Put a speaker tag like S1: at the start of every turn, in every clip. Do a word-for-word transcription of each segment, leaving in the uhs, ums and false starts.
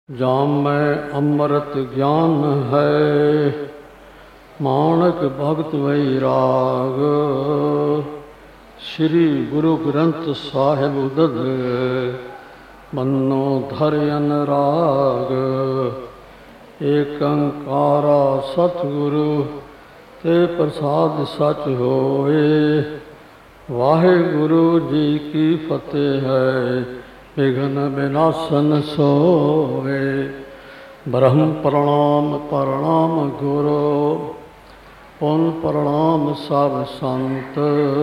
S1: जाम में अमृत ज्ञान है, माणक भगत वैराग। श्री गुरु ग्रंथ साहिब उदद, मनो धर अनुराग। एक अंकारा सतगुरु, ते प्रसाद सच होए। वाहे गुरु जी की फतेह है, विघ्न विनाशन सोए। ब्रह्म प्रणाम प्रणाम गुरु, पुन प्रणाम सब संत।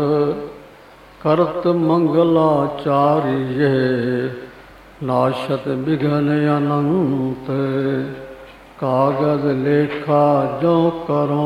S1: करत मंगलाचार्य, नाशत विघ्न अनंत। कागज लेखा जो करो,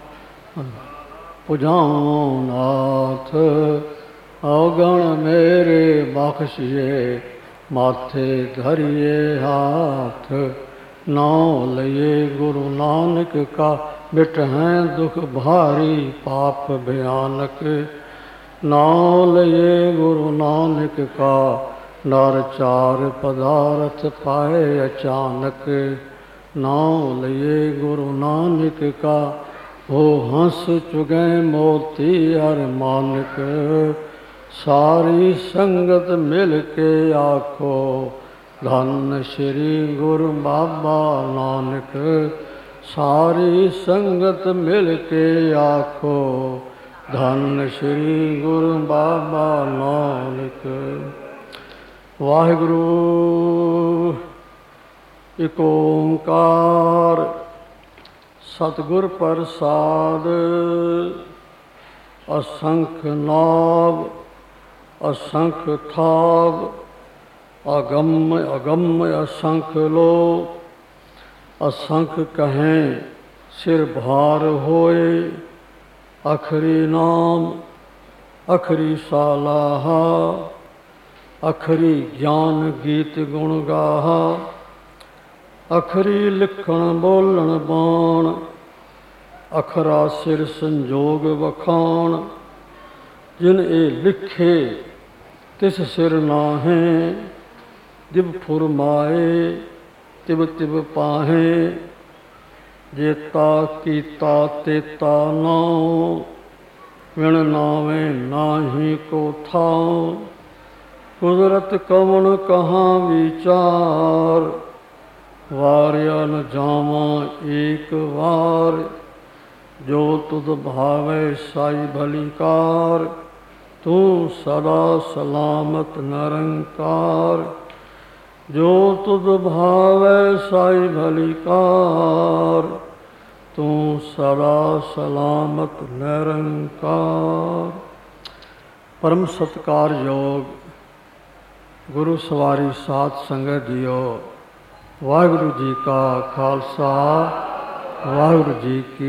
S1: पुजाओ नाथ। अवगण मेरे बख्शिए, माथे धरिए हाथ। नाम लिए गुरु नानक का, मिटहें दुख भारी पाप भयानक। नाम लिए गुरु नानक का, नर चार पदार्थ पाए अचानक। नाम लिए गुरु नानक का, हो हंस चुगे मोती हर मानक। सारी संगत मिल के आखो, धन श्री गुरु बाबा नानक। सारी संगत मिल के आखो, धन श्री गुरु बाबा नानक। वाहिगुरु एक ओंकार, सतगुर प्रसाद। असंख नाभ, असंख थाव, अगम्य अगम्य असंख लोक। असंख कहें सिर भार होए, अखरी नाम अखरी सालाहा। अखरी ज्ञान गीत गुण गाहा, अखरी लिखण बोलण बाण। अखरा सिर संजोग वखाण, जिन ए लिखे तिस सिर नाहे। जिब फुरमाए तिब तिब पाहे, जेता कीता तेता नाओ। विण नावे नाही को थाओ, कुदरत कवन कहाँ विचार। वार्या न जावा एक वार, जो तुद भावे साई भलीकार। तू सदा सलामत निरंकार, जो तुद भावे साई भलीकार। तू सदा सलामत निरंकार। परम सत्कार योग गुरु सवारी साध संगत जियो। वाहिगुरु जी का खालसा, वाहिगुरु जी की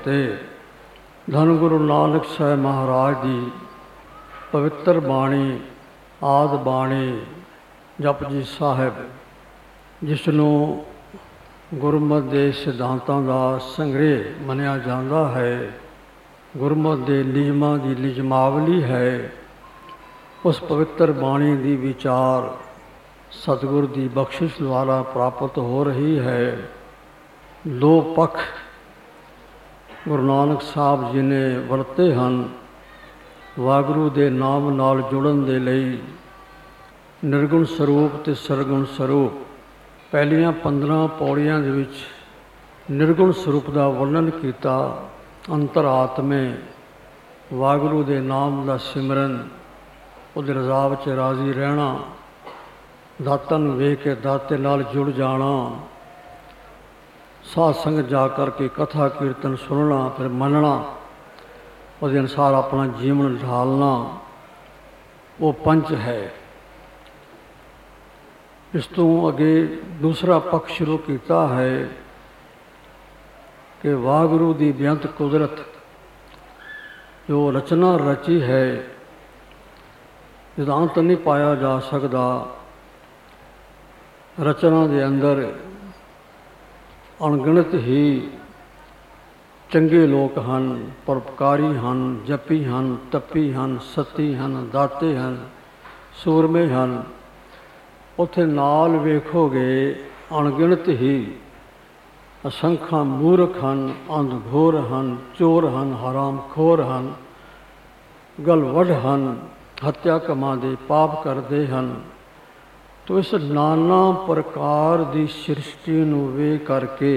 S1: फतेह। धन गुरु नानक साहिब महाराज जी पवित्र बाणी, आद बाणी जपजी ਸਾਹਿਬ, ਜਿਸ ਨੂੰ ਗੁਰਮਤਿ ਦੇ ਸਿਧਾਂਤਾਂ ਦਾ ਸੰਗ੍ਰਹਿ ਮੰਨਿਆ ਜਾਂਦਾ ਹੈ, ਗੁਰਮਤਿ ਦੇ ਨਿਯਮਾਂ ਦੀ ਨਿਯਮਾਵਲੀ ਹੈ। ਉਸ ਪਵਿੱਤਰ ਬਾਣੀ ਦੀ ਵਿਚਾਰ ਸਤਿਗੁਰ ਦੀ ਬਖਸ਼ਿਸ਼ ਦੁਆਰਾ ਪ੍ਰਾਪਤ ਹੋ ਰਹੀ ਹੈ। ਦੋ ਪੱਖ ਗੁਰੂ ਨਾਨਕ ਸਾਹਿਬ ਜੀ ਨੇ ਵਰਤੇ ਹਨ ਵਾਹਿਗੁਰੂ ਦੇ ਨਾਮ ਨਾਲ ਜੁੜਨ ਦੇ ਲਈ। ਨਿਰਗੁਣ ਸਰੂਪ ਅਤੇ ਸਰਗੁਣ ਸਰੂਪ। ਪਹਿਲੀਆਂ ਪੰਦਰਾਂ ਪੌੜੀਆਂ ਦੇ ਵਿੱਚ ਨਿਰਗੁਣ ਸਰੂਪ ਦਾ ਵਰਣਨ ਕੀਤਾ। ਅੰਤਰਾਤਮੇ ਵਾਹਿਗੁਰੂ ਦੇ ਨਾਮ ਦਾ ਸਿਮਰਨ, ਉਹਦੀ ਰਜ਼ਾ ਵਿੱਚ ਰਾਜ਼ੀ ਰਹਿਣਾ, ਦਾਤਾ ਨੂੰ ਵੇਖ ਕੇ ਦਾਤੇ ਨਾਲ ਜੁੜ ਜਾਣਾ, ਸਾਧ ਸੰਗਤ ਜਾ ਕਰਕੇ ਕਥਾ ਕੀਰਤਨ ਸੁਣਨਾ, ਫਿਰ ਮੰਨਣਾ, ਉਹਦੇ ਅਨੁਸਾਰ ਆਪਣਾ ਜੀਵਨ ਢਾਲਣਾ, ਉਹ ਪੰਚ ਹੈ। ਇਸ ਤੋਂ ਅੱਗੇ ਦੂਸਰਾ ਪੱਖ ਸ਼ੁਰੂ ਕੀਤਾ ਹੈ ਕਿ ਵਾਹਿਗੁਰੂ ਦੀ ਬੇਅੰਤ ਕੁਦਰਤ ਜੋ ਰਚਨਾ ਰਚੀ ਹੈ, ਜਿਹਦਾ ਅੰਤ ਨਹੀਂ ਪਾਇਆ ਜਾ ਸਕਦਾ। ਰਚਨਾ ਦੇ ਅੰਦਰ ਅਣਗਿਣਤ ਹੀ ਚੰਗੇ ਲੋਕ ਹਨ, ਪਰਉਪਕਾਰੀ ਹਨ, ਜਪੀ ਹਨ, ਤਪੀ ਹਨ, ਸਤੀ ਹਨ, ਦਾਤੇ ਹਨ, ਸੂਰਮੇ ਹਨ। ਉੱਥੇ ਨਾਲ ਵੇਖੋਗੇ ਅਣਗਿਣਤ ਹੀ। ਅਸੰਖਾਂ ਮੂਰਖ ਹਨ, ਅੰਧ ਘੋਰ ਹਨ, ਚੋਰ ਹਨ, ਹਰਾਮ ਖੋਰ ਹਨ, ਗਲਵਢ ਹਨ, ਹੱਤਿਆ ਕਮਾਂ ਦੇ ਪਾਪ ਕਰਦੇ ਹਨ। ਤੋ ਇਸ ਨਾਨਾ ਪ੍ਰਕਾਰ ਦੀ ਸ੍ਰਿਸ਼ਟੀ ਨੂੰ ਵੇਖ ਕਰਕੇ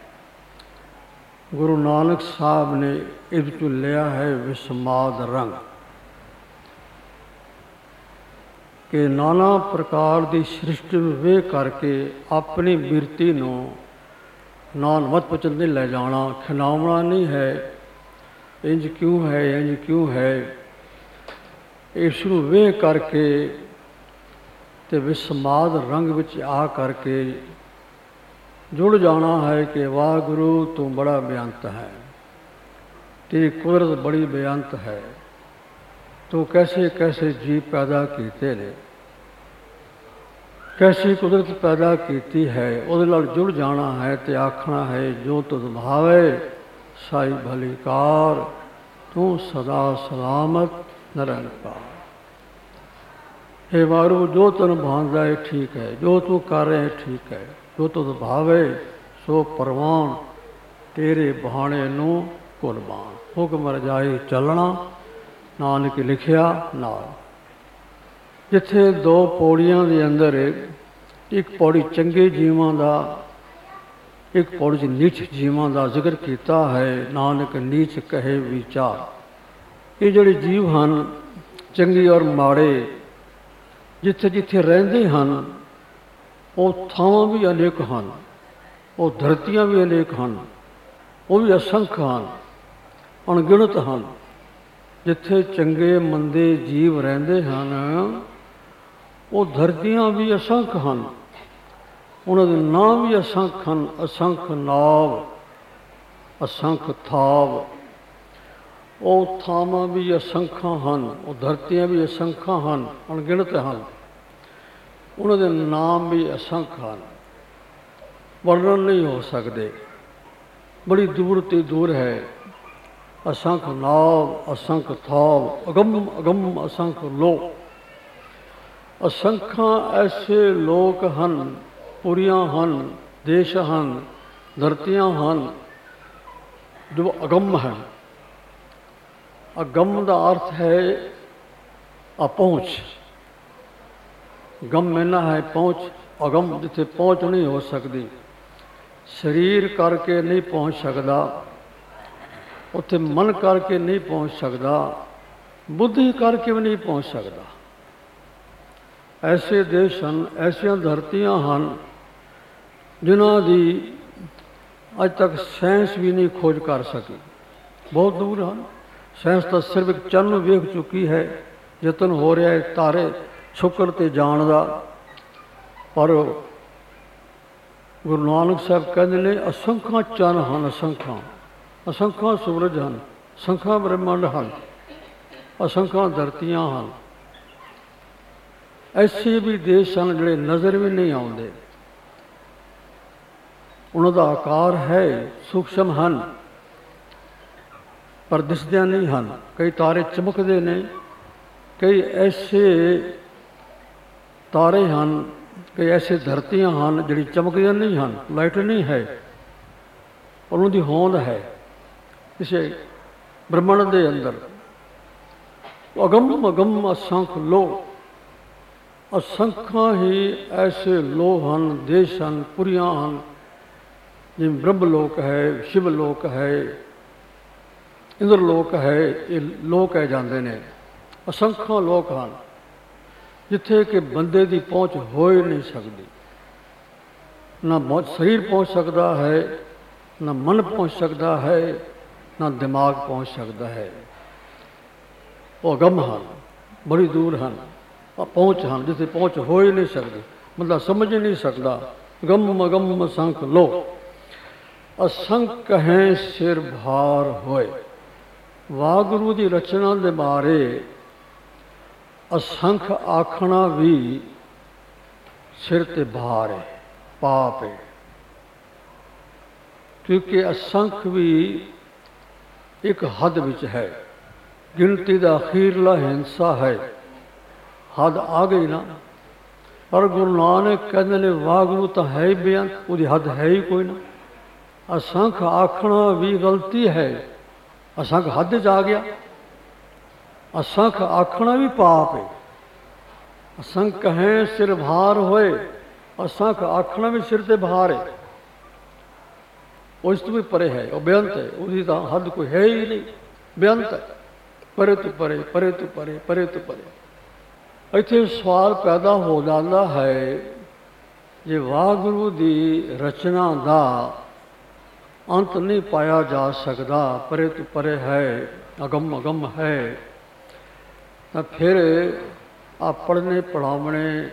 S1: ਗੁਰੂ ਨਾਨਕ ਸਾਹਿਬ ਨੇ ਇਹਦੇ ਤੋਂ ਲਿਆ ਹੈ ਵਿਸਮਾਦ ਰੰਗ, ਕਿ ਨਾਨਾ ਪ੍ਰਕਾਰ ਦੀ ਸ੍ਰਿਸ਼ਟੀ ਨੂੰ ਵੇਖ ਕਰਕੇ ਆਪਣੀ ਬਿਰਤੀ ਨੂੰ ਨਾਨਮਤ ਪਚਨ ਨਹੀਂ ਲੈ ਜਾਣਾ, ਖਿਨਾਉਣਾ ਨਹੀਂ ਹੈ, ਇੰਜ ਕਿਉਂ ਹੈ, ਇੰਜ ਕਿਉਂ ਹੈ। ਇਸ ਨੂੰ ਵੇਖ ਕਰਕੇ ਤੇ ਵਿਸਮਾਦ ਰੰਗ ਵਿੱਚ ਆ ਕਰਕੇ ਜੁੜ ਜਾਣਾ ਹੈ ਕਿ ਵਾਹਿਗੁਰੂ ਤੂੰ ਬੜਾ ਬੇਅੰਤ ਹੈ, तेरी कुदरत बड़ी बेअंत है, तू कैसे कैसे जीव पैदा किए ने, कैसी कुदरत पैदा की है, उहदे नाल जुड़ जाना है तो आखना है जो तुझ भावे साई भली कार, तू सदा सलामत निरंकार। हे वारू जो तुन भांदा है ठीक है, जो तू कर रहे ठीक है, जो तुझ भावे सो परवान, तेरे बहाने नू कुर्बान। हुक्म रजाई चलना नानक लिखिया नाल। जिथे दो पौड़ियां दे अंदर एक पौड़ी चंगे जीवां दा, एक पौड़ी च नीच जीवां दा जिक्र किया है। नानक नीच कहे विचार। ये जिहड़े जीव हन चंगे और माड़े जिथे जिथे रहिंदे हन वो थावां भी अनेक हन, वो धरतियां भी अनेक हन, वो भी असंख हन, अणगिणत हन। जिथे चंगे मंदे जीव रहिंदे हन वो धरतियां भी असंख हन, उन्हां दे नाम भी असंख हन। असंख नाव, असंख थाव, वो थावां भी असंखां हन, वो धरतियां भी असंखां हन, अणगिणत हन। उन्हां दे नाम भी असंख हन, वर्णन नहीं हो सकते, बड़ी दूर ते दूर है। असंख नाव, असंख थाव, अगम अगम असंख लोक। असंखां ऐसे लोक हन, पुरियां हन, देश हन, धरतियां हन जो अगम है। अगम का अर्थ है अपहुँच। गम मैना है पहुँच, अगम जिथे पहुँच नहीं हो सकती, शरीर करके नहीं पहुँच सकता, उत्थे मन करके नहीं पहुँच सकता, बुद्धि करके भी नहीं पहुँच सकता। ऐसे देश हैं, ऐसियां धरतियां हैं जिन्हां दी अज तक साइंस भी नहीं खोज कर सकी, बहुत दूर हैं। साइंस तो सिर्फ एक चंद वेख चुकी है, यतन हो रहा है तारे शुक्र ते जाण दा, पर गुरु नानक साहब कहते ने असंख्यां चंद हैं, असंख्यां असंख्यां सूरज हैं, असंख्यां ब्रह्मंड हैं, असंख्यां धरतियां हैं। ऐसे भी देश हैं जिहड़े नज़र भी नहीं आउंदे, उन्हां दा आकार है, सूक्ष्म हैं पर दिसदे नहीं हैं। कई तारे चमकते ने, कई ऐसे तारे हैं, कई ऐसे धरतियां हैं जिहड़ी चमकदियां नहीं हैं, लाइट नहीं है, पर उन्हां दी होंद है किसी ब्रह्मांड के अंदर। अगम अगम असंख लो, असंख्यां ही ऐसे लो हैं, देश हैं, पुरियां हैं, जिवें ब्रह्मलोक है, शिवलोक है, इंद्रलोक है, ये लोक है जाते हैं। असंख्यां लोक हैं जिथे कि बंदे की पहुँच हो ही नहीं सकती, ना शरीर पहुँच सकता है, ना मन पहुँच सकता है, ना दिमाग पहुँच सकता है। वो अगम हैं, बड़ी दूर हैं, पहुँच हैं जिथे पहुँच हो ही नहीं सकती, मतलब समझ ही नहीं सकता। गम अगम असंख लो, असंख कहें सिर भार होए। वाहगुरू की रचना के बारे असंख आखना भी सिर ते भार है, पाप है, क्योंकि असंख भी एक हद विच है, गिनती का अखीरला हिंसा है। हद आ गई ना, ਪਰ ਗੁਰੂ ਨਾਨਕ ਕਹਿੰਦੇ ਨੇ ਵਾਹਿਗੁਰੂ ਤਾਂ ਹੈ ਹੀ ਬੇਅੰਤ, ਉਹਦੀ ਹੱਦ ਹੈ ਹੀ ਕੋਈ ਨਾ। ਅਸੰਖ ਆਖਣਾ ਵੀ ਗਲਤੀ ਹੈ, ਅਸੰਖ ਹੱਦ 'ਚ ਆ ਗਿਆ। ਅਸੰਖ ਆਖਣਾ ਵੀ ਪਾਪ ਹੈ। ਅਸੰਖ ਹੈ ਸਿਰ ਭਾਰ ਹੋਏ, ਅਸੰਖ ਆਖਣਾ ਵੀ ਸਿਰ ਤੇ ਭਾਰ ਹੈ। ਉਸ ਤੋਂ ਵੀ ਪਰੇ ਹੈ, ਉਹ ਬੇਅੰਤ ਹੈ, ਉਹਦੀ ਤਾਂ ਹੱਦ ਕੋਈ ਹੈ ਹੀ ਨਹੀਂ, ਬੇਅੰਤ ਹੈ, ਪਰੇ ਤੋਂ ਪਰੇ, ਪਰੇ ਤੋਂ ਪਰੇ, ਪਰੇ ਤੋਂ ਪਰੇ। ਇੱਥੇ ਸਵਾਲ ਪੈਦਾ ਹੋ ਜਾਂਦਾ ਹੈ, ਜੇ ਵਾਹਿਗੁਰੂ ਦੀ ਰਚਨਾ ਦਾ ਅੰਤ ਨਹੀਂ ਪਾਇਆ ਜਾ ਸਕਦਾ, ਪਰੇ ਤੋਂ ਪਰੇ ਹੈ, ਅਗੰਮ ਅਗੰਮ ਹੈ, ਤਾਂ ਫਿਰ ਆ ਪੜ੍ਹਨੇ ਪੜ੍ਹਾਉਣੇ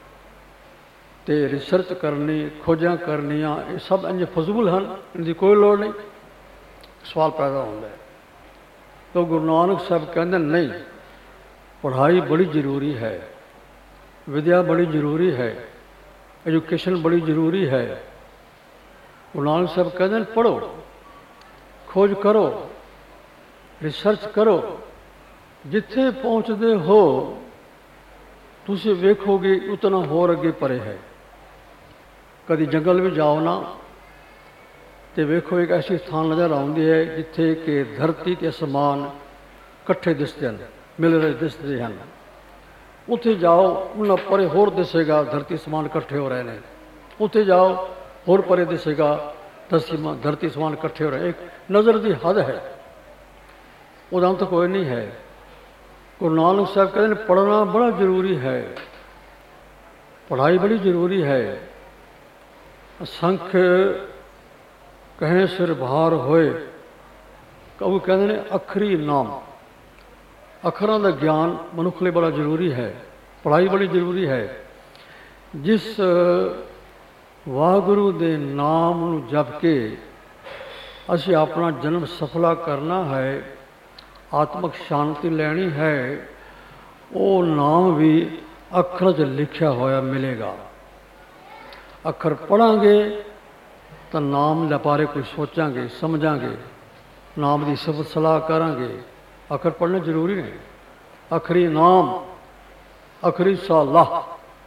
S1: ਤੇ ਰਿਸਰਚ ਕਰਨੀ, ਖੋਜਾਂ ਕਰਨੀਆਂ, ਇਹ ਸਭ ਇੰਝ ਫਜ਼ੂਲ ਹਨ, ਇਹਦੀ ਕੋਈ ਲੋੜ ਨਹੀਂ। ਸਵਾਲ ਪੈਦਾ ਹੁੰਦਾ ਹੈ। ਤਾਂ ਗੁਰੂ ਨਾਨਕ ਸਾਹਿਬ ਕਹਿੰਦੇ ਨਹੀਂ, ਪੜ੍ਹਾਈ ਬੜੀ ਜ਼ਰੂਰੀ ਹੈ, ਵਿਦਿਆ ਬੜੀ ਜ਼ਰੂਰੀ ਹੈ, ਐਜੂਕੇਸ਼ਨ ਬੜੀ ਜ਼ਰੂਰੀ ਹੈ। ਗੁਰੂ ਨਾਨਕ ਸਾਹਿਬ ਕਹਿੰਦੇ ਪੜ੍ਹੋ, ਖੋਜ ਕਰੋ, ਰਿਸਰਚ ਕਰੋ, ਜਿੱਥੇ ਪਹੁੰਚਦੇ ਹੋ ਤੁਸੀਂ ਵੇਖੋਗੇ ਉਤਨਾ ਹੋਰ ਅੱਗੇ ਪਰੇ ਹੈ। ਕਦੀ ਜੰਗਲ ਵਿੱਚ ਜਾਓ ਨਾ ਤੇ ਵੇਖੋ, ਇੱਕ ਐਸੀ ਸਥਾਨ ਨਜ਼ਰ ਆਉਂਦੀ ਹੈ ਜਿੱਥੇ ਕਿ ਧਰਤੀ ਤੇ ਅਸਮਾਨ ਇਕੱਠੇ ਦਿਸਦੇ ਹਨ, ਮਿਲ ਰਹੇ ਦਿਸਦੇ ਹਨ। ਉੱਥੇ ਜਾਓ, ਉਹਨਾਂ ਪਰੇ ਹੋਰ ਦਿਸੇਗਾ ਧਰਤੀ ਅਸਮਾਨ ਇਕੱਠੇ ਹੋ ਰਹੇ ਨੇ। ਉੱਥੇ ਜਾਓ, ਹੋਰ ਪਰੇ ਦਿਸੇਗਾ ਧਰਤੀ ਅਸਮਾਨ ਇਕੱਠੇ ਹੋ ਰਹੇ। ਇੱਕ ਨਜ਼ਰ ਦੀ ਹੱਦ ਹੈ, ਉਹਦਾ ਅੰਤ ਕੋਈ ਨਹੀਂ ਹੈ। ਗੁਰੂ ਨਾਨਕ ਸਾਹਿਬ ਕਹਿੰਦੇ ਨੇ ਪੜ੍ਹਨਾ ਬੜਾ ਜ਼ਰੂਰੀ ਹੈ, ਪੜ੍ਹਾਈ ਬੜੀ ਜ਼ਰੂਰੀ ਹੈ। ਅਸੰਖ ਕਹੇ ਸਿਰ ਭਾਰ ਹੋਏ, ਕਬੂ ਕਹਿੰਦੇ ਨੇ ਅੱਖਰੀ ਨਾਮ, ਅੱਖਰਾਂ ਦਾ ਗਿਆਨ ਮਨੁੱਖ ਲਈ ਬੜਾ ਜ਼ਰੂਰੀ ਹੈ, ਪੜ੍ਹਾਈ ਬੜੀ ਜ਼ਰੂਰੀ ਹੈ। ਜਿਸ ਵਾਹਿਗੁਰੂ ਦੇ ਨਾਮ ਨੂੰ ਜਪ ਕੇ ਅਸੀਂ ਆਪਣਾ ਜਨਮ ਸਫਲਾ ਕਰਨਾ ਹੈ, ਆਤਮਿਕ ਸ਼ਾਂਤੀ ਲੈਣੀ ਹੈ, ਉਹ ਨਾਮ ਵੀ ਅੱਖਰਾਂ 'ਚ ਲਿਖਿਆ ਹੋਇਆ ਮਿਲੇਗਾ। ਅੱਖਰ ਪੜ੍ਹਾਂਗੇ ਤਾਂ ਨਾਮ ਦੇ ਬਾਰੇ ਕੁਝ ਸੋਚਾਂਗੇ, ਸਮਝਾਂਗੇ, ਨਾਮ ਦੀ ਸਿਫਤ ਸਲਾਹ ਕਰਾਂਗੇ। ਅੱਖਰ ਪੜ੍ਹਨਾ ਜ਼ਰੂਰੀ ਨੇ। ਅੱਖਰੀ ਨਾਮ, ਅੱਖਰੀ ਸਲਾਹ,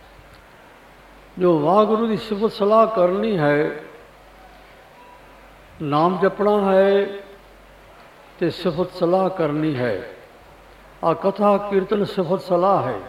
S1: ਜੋ ਵਾਹਿਗੁਰੂ ਦੀ ਸਿਫਤ ਸਲਾਹ ਕਰਨੀ ਹੈ, ਨਾਮ ਜਪਣਾ ਹੈ ਤੇ ਸਿਫਤ ਸਲਾਹ ਕਰਨੀ ਹੈ। ਆ ਕਥਾ ਕੀਰਤਨ ਸਿਫਤ ਸਲਾਹ ਹੈ।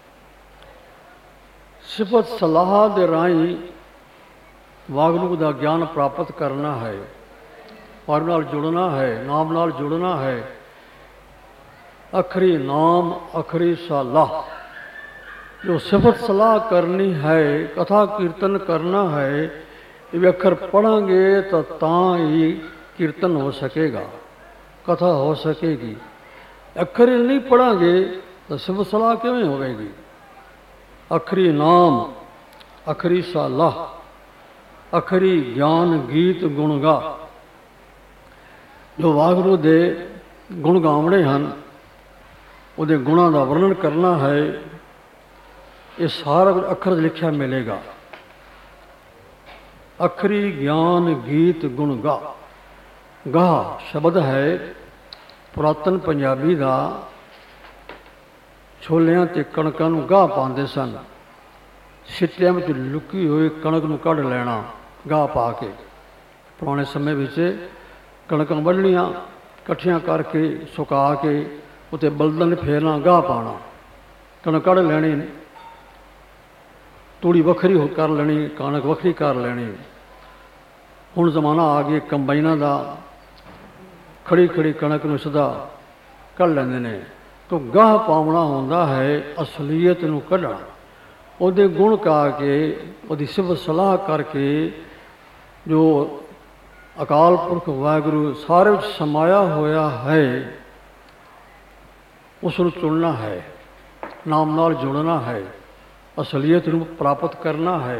S1: ਸਿਫਤ ਸਲਾਹ ਦੇ ਰਾਹੀਂ ਵਾਹਿਗੁਰੂ ਦਾ ਗਿਆਨ ਪ੍ਰਾਪਤ ਕਰਨਾ ਹੈ, ਔਰ ਨਾਲ ਜੁੜਨਾ ਹੈ, ਨਾਮ ਨਾਲ ਜੁੜਨਾ ਹੈ। ਅੱਖਰੀ ਨਾਮ, ਅੱਖਰੀ ਸਲਾਹ, ਜੋ ਸਿਫਤ ਸਲਾਹ ਕਰਨੀ ਹੈ, ਕਥਾ ਕੀਰਤਨ ਕਰਨਾ ਹੈ, ਇਹ ਅੱਖਰ ਪੜ੍ਹਾਂਗੇ ਤਾਂ ਤਾਂ ਹੀ ਕੀਰਤਨ ਹੋ ਸਕੇਗਾ, ਕਥਾ ਹੋ ਸਕੇਗੀ। ਅੱਖਰ ਨਹੀਂ ਪੜ੍ਹਾਂਗੇ ਤਾਂ ਸਿਫਤ ਸਲਾਹ ਕਿਵੇਂ ਹੋਵੇਗੀ? ਅੱਖਰੀ ਨਾਮ, ਅੱਖਰੀ ਸਲਾਹ, ਅੱਖਰੀ ਗਿਆਨ ਗੀਤ ਗੁਣ ਗਾ। ਜੋ ਵਾਹਿਗੁਰੂ ਦੇ ਗੁਣ ਗਾਉਣੇ ਹਨ, ਉਹਦੇ ਗੁਣਾਂ ਦਾ ਵਰਣਨ ਕਰਨਾ ਹੈ, ਇਹ ਸਾਰਾ ਕੁਝ ਅੱਖਰ 'ਚ ਲਿਖਿਆ ਮਿਲੇਗਾ। ਅੱਖਰੀ ਗਿਆਨ ਗੀਤ ਗੁਣ ਗਾ। ਗਾ ਸ਼ਬਦ ਹੈ ਪੁਰਾਤਨ ਪੰਜਾਬੀ ਦਾ। ਛੋਲਿਆਂ ਤੇ ਕਣਕਾਂ ਨੂੰ ਗਾਹ ਪਾਉਂਦੇ ਸਨ, ਸਿੱਟਿਆਂ ਵਿੱਚ ਲੁਕੀ ਹੋਈ ਕਣਕ ਨੂੰ ਕੱਢ ਲੈਣਾ ਗਾਹ ਪਾ ਕੇ। ਪੁਰਾਣੇ ਸਮੇਂ ਵਿੱਚ ਕਣਕਾਂ ਵੱਢਣੀਆਂ, ਇਕੱਠੀਆਂ ਕਰਕੇ ਸੁਕਾ ਕੇ ਉੱਤੇ ਬਲਦਾਂ ਨੇ ਫੇਰਨਾ, ਗਾਹ ਪਾਉਣਾ, ਕਣਕ ਕੱਢ ਲੈਣੀ, ਤੂੜੀ ਵੱਖਰੀ ਹੋ ਕਰ ਲੈਣੀ, ਕਣਕ ਵੱਖਰੀ ਕਰ ਲੈਣੀ। ਹੁਣ ਜ਼ਮਾਨਾ ਆ ਗਿਆ ਕੰਬਾਈਨਾਂ ਦਾ, ਖੜੀ ਖੜੀ ਕਣਕ ਨੂੰ ਸਿੱਧਾ ਕੱਢ ਲੈਂਦੇ ਨੇ। ਤਾਂ ਗਾਹ ਪਾਉਣਾ ਹੁੰਦਾ ਹੈ ਅਸਲੀਅਤ ਨੂੰ ਕੱਢਣਾ, ਉਹਦੇ ਗੁਣ ਗਾ ਕੇ, ਉਹਦੀ ਸਿਫਤ ਸਲਾਹ ਕਰਕੇ। ਜੋ ਅਕਾਲ ਪੁਰਖ ਵਾਹਿਗੁਰੂ ਸਾਰੇ ਵਿੱਚ ਸਮਾਇਆ ਹੋਇਆ ਹੈ, ਉਸ ਨੂੰ ਚੁਣਨਾ ਹੈ, ਨਾਮ ਨਾਲ ਜੁੜਨਾ ਹੈ, ਅਸਲੀਅਤ ਨੂੰ ਪ੍ਰਾਪਤ ਕਰਨਾ ਹੈ।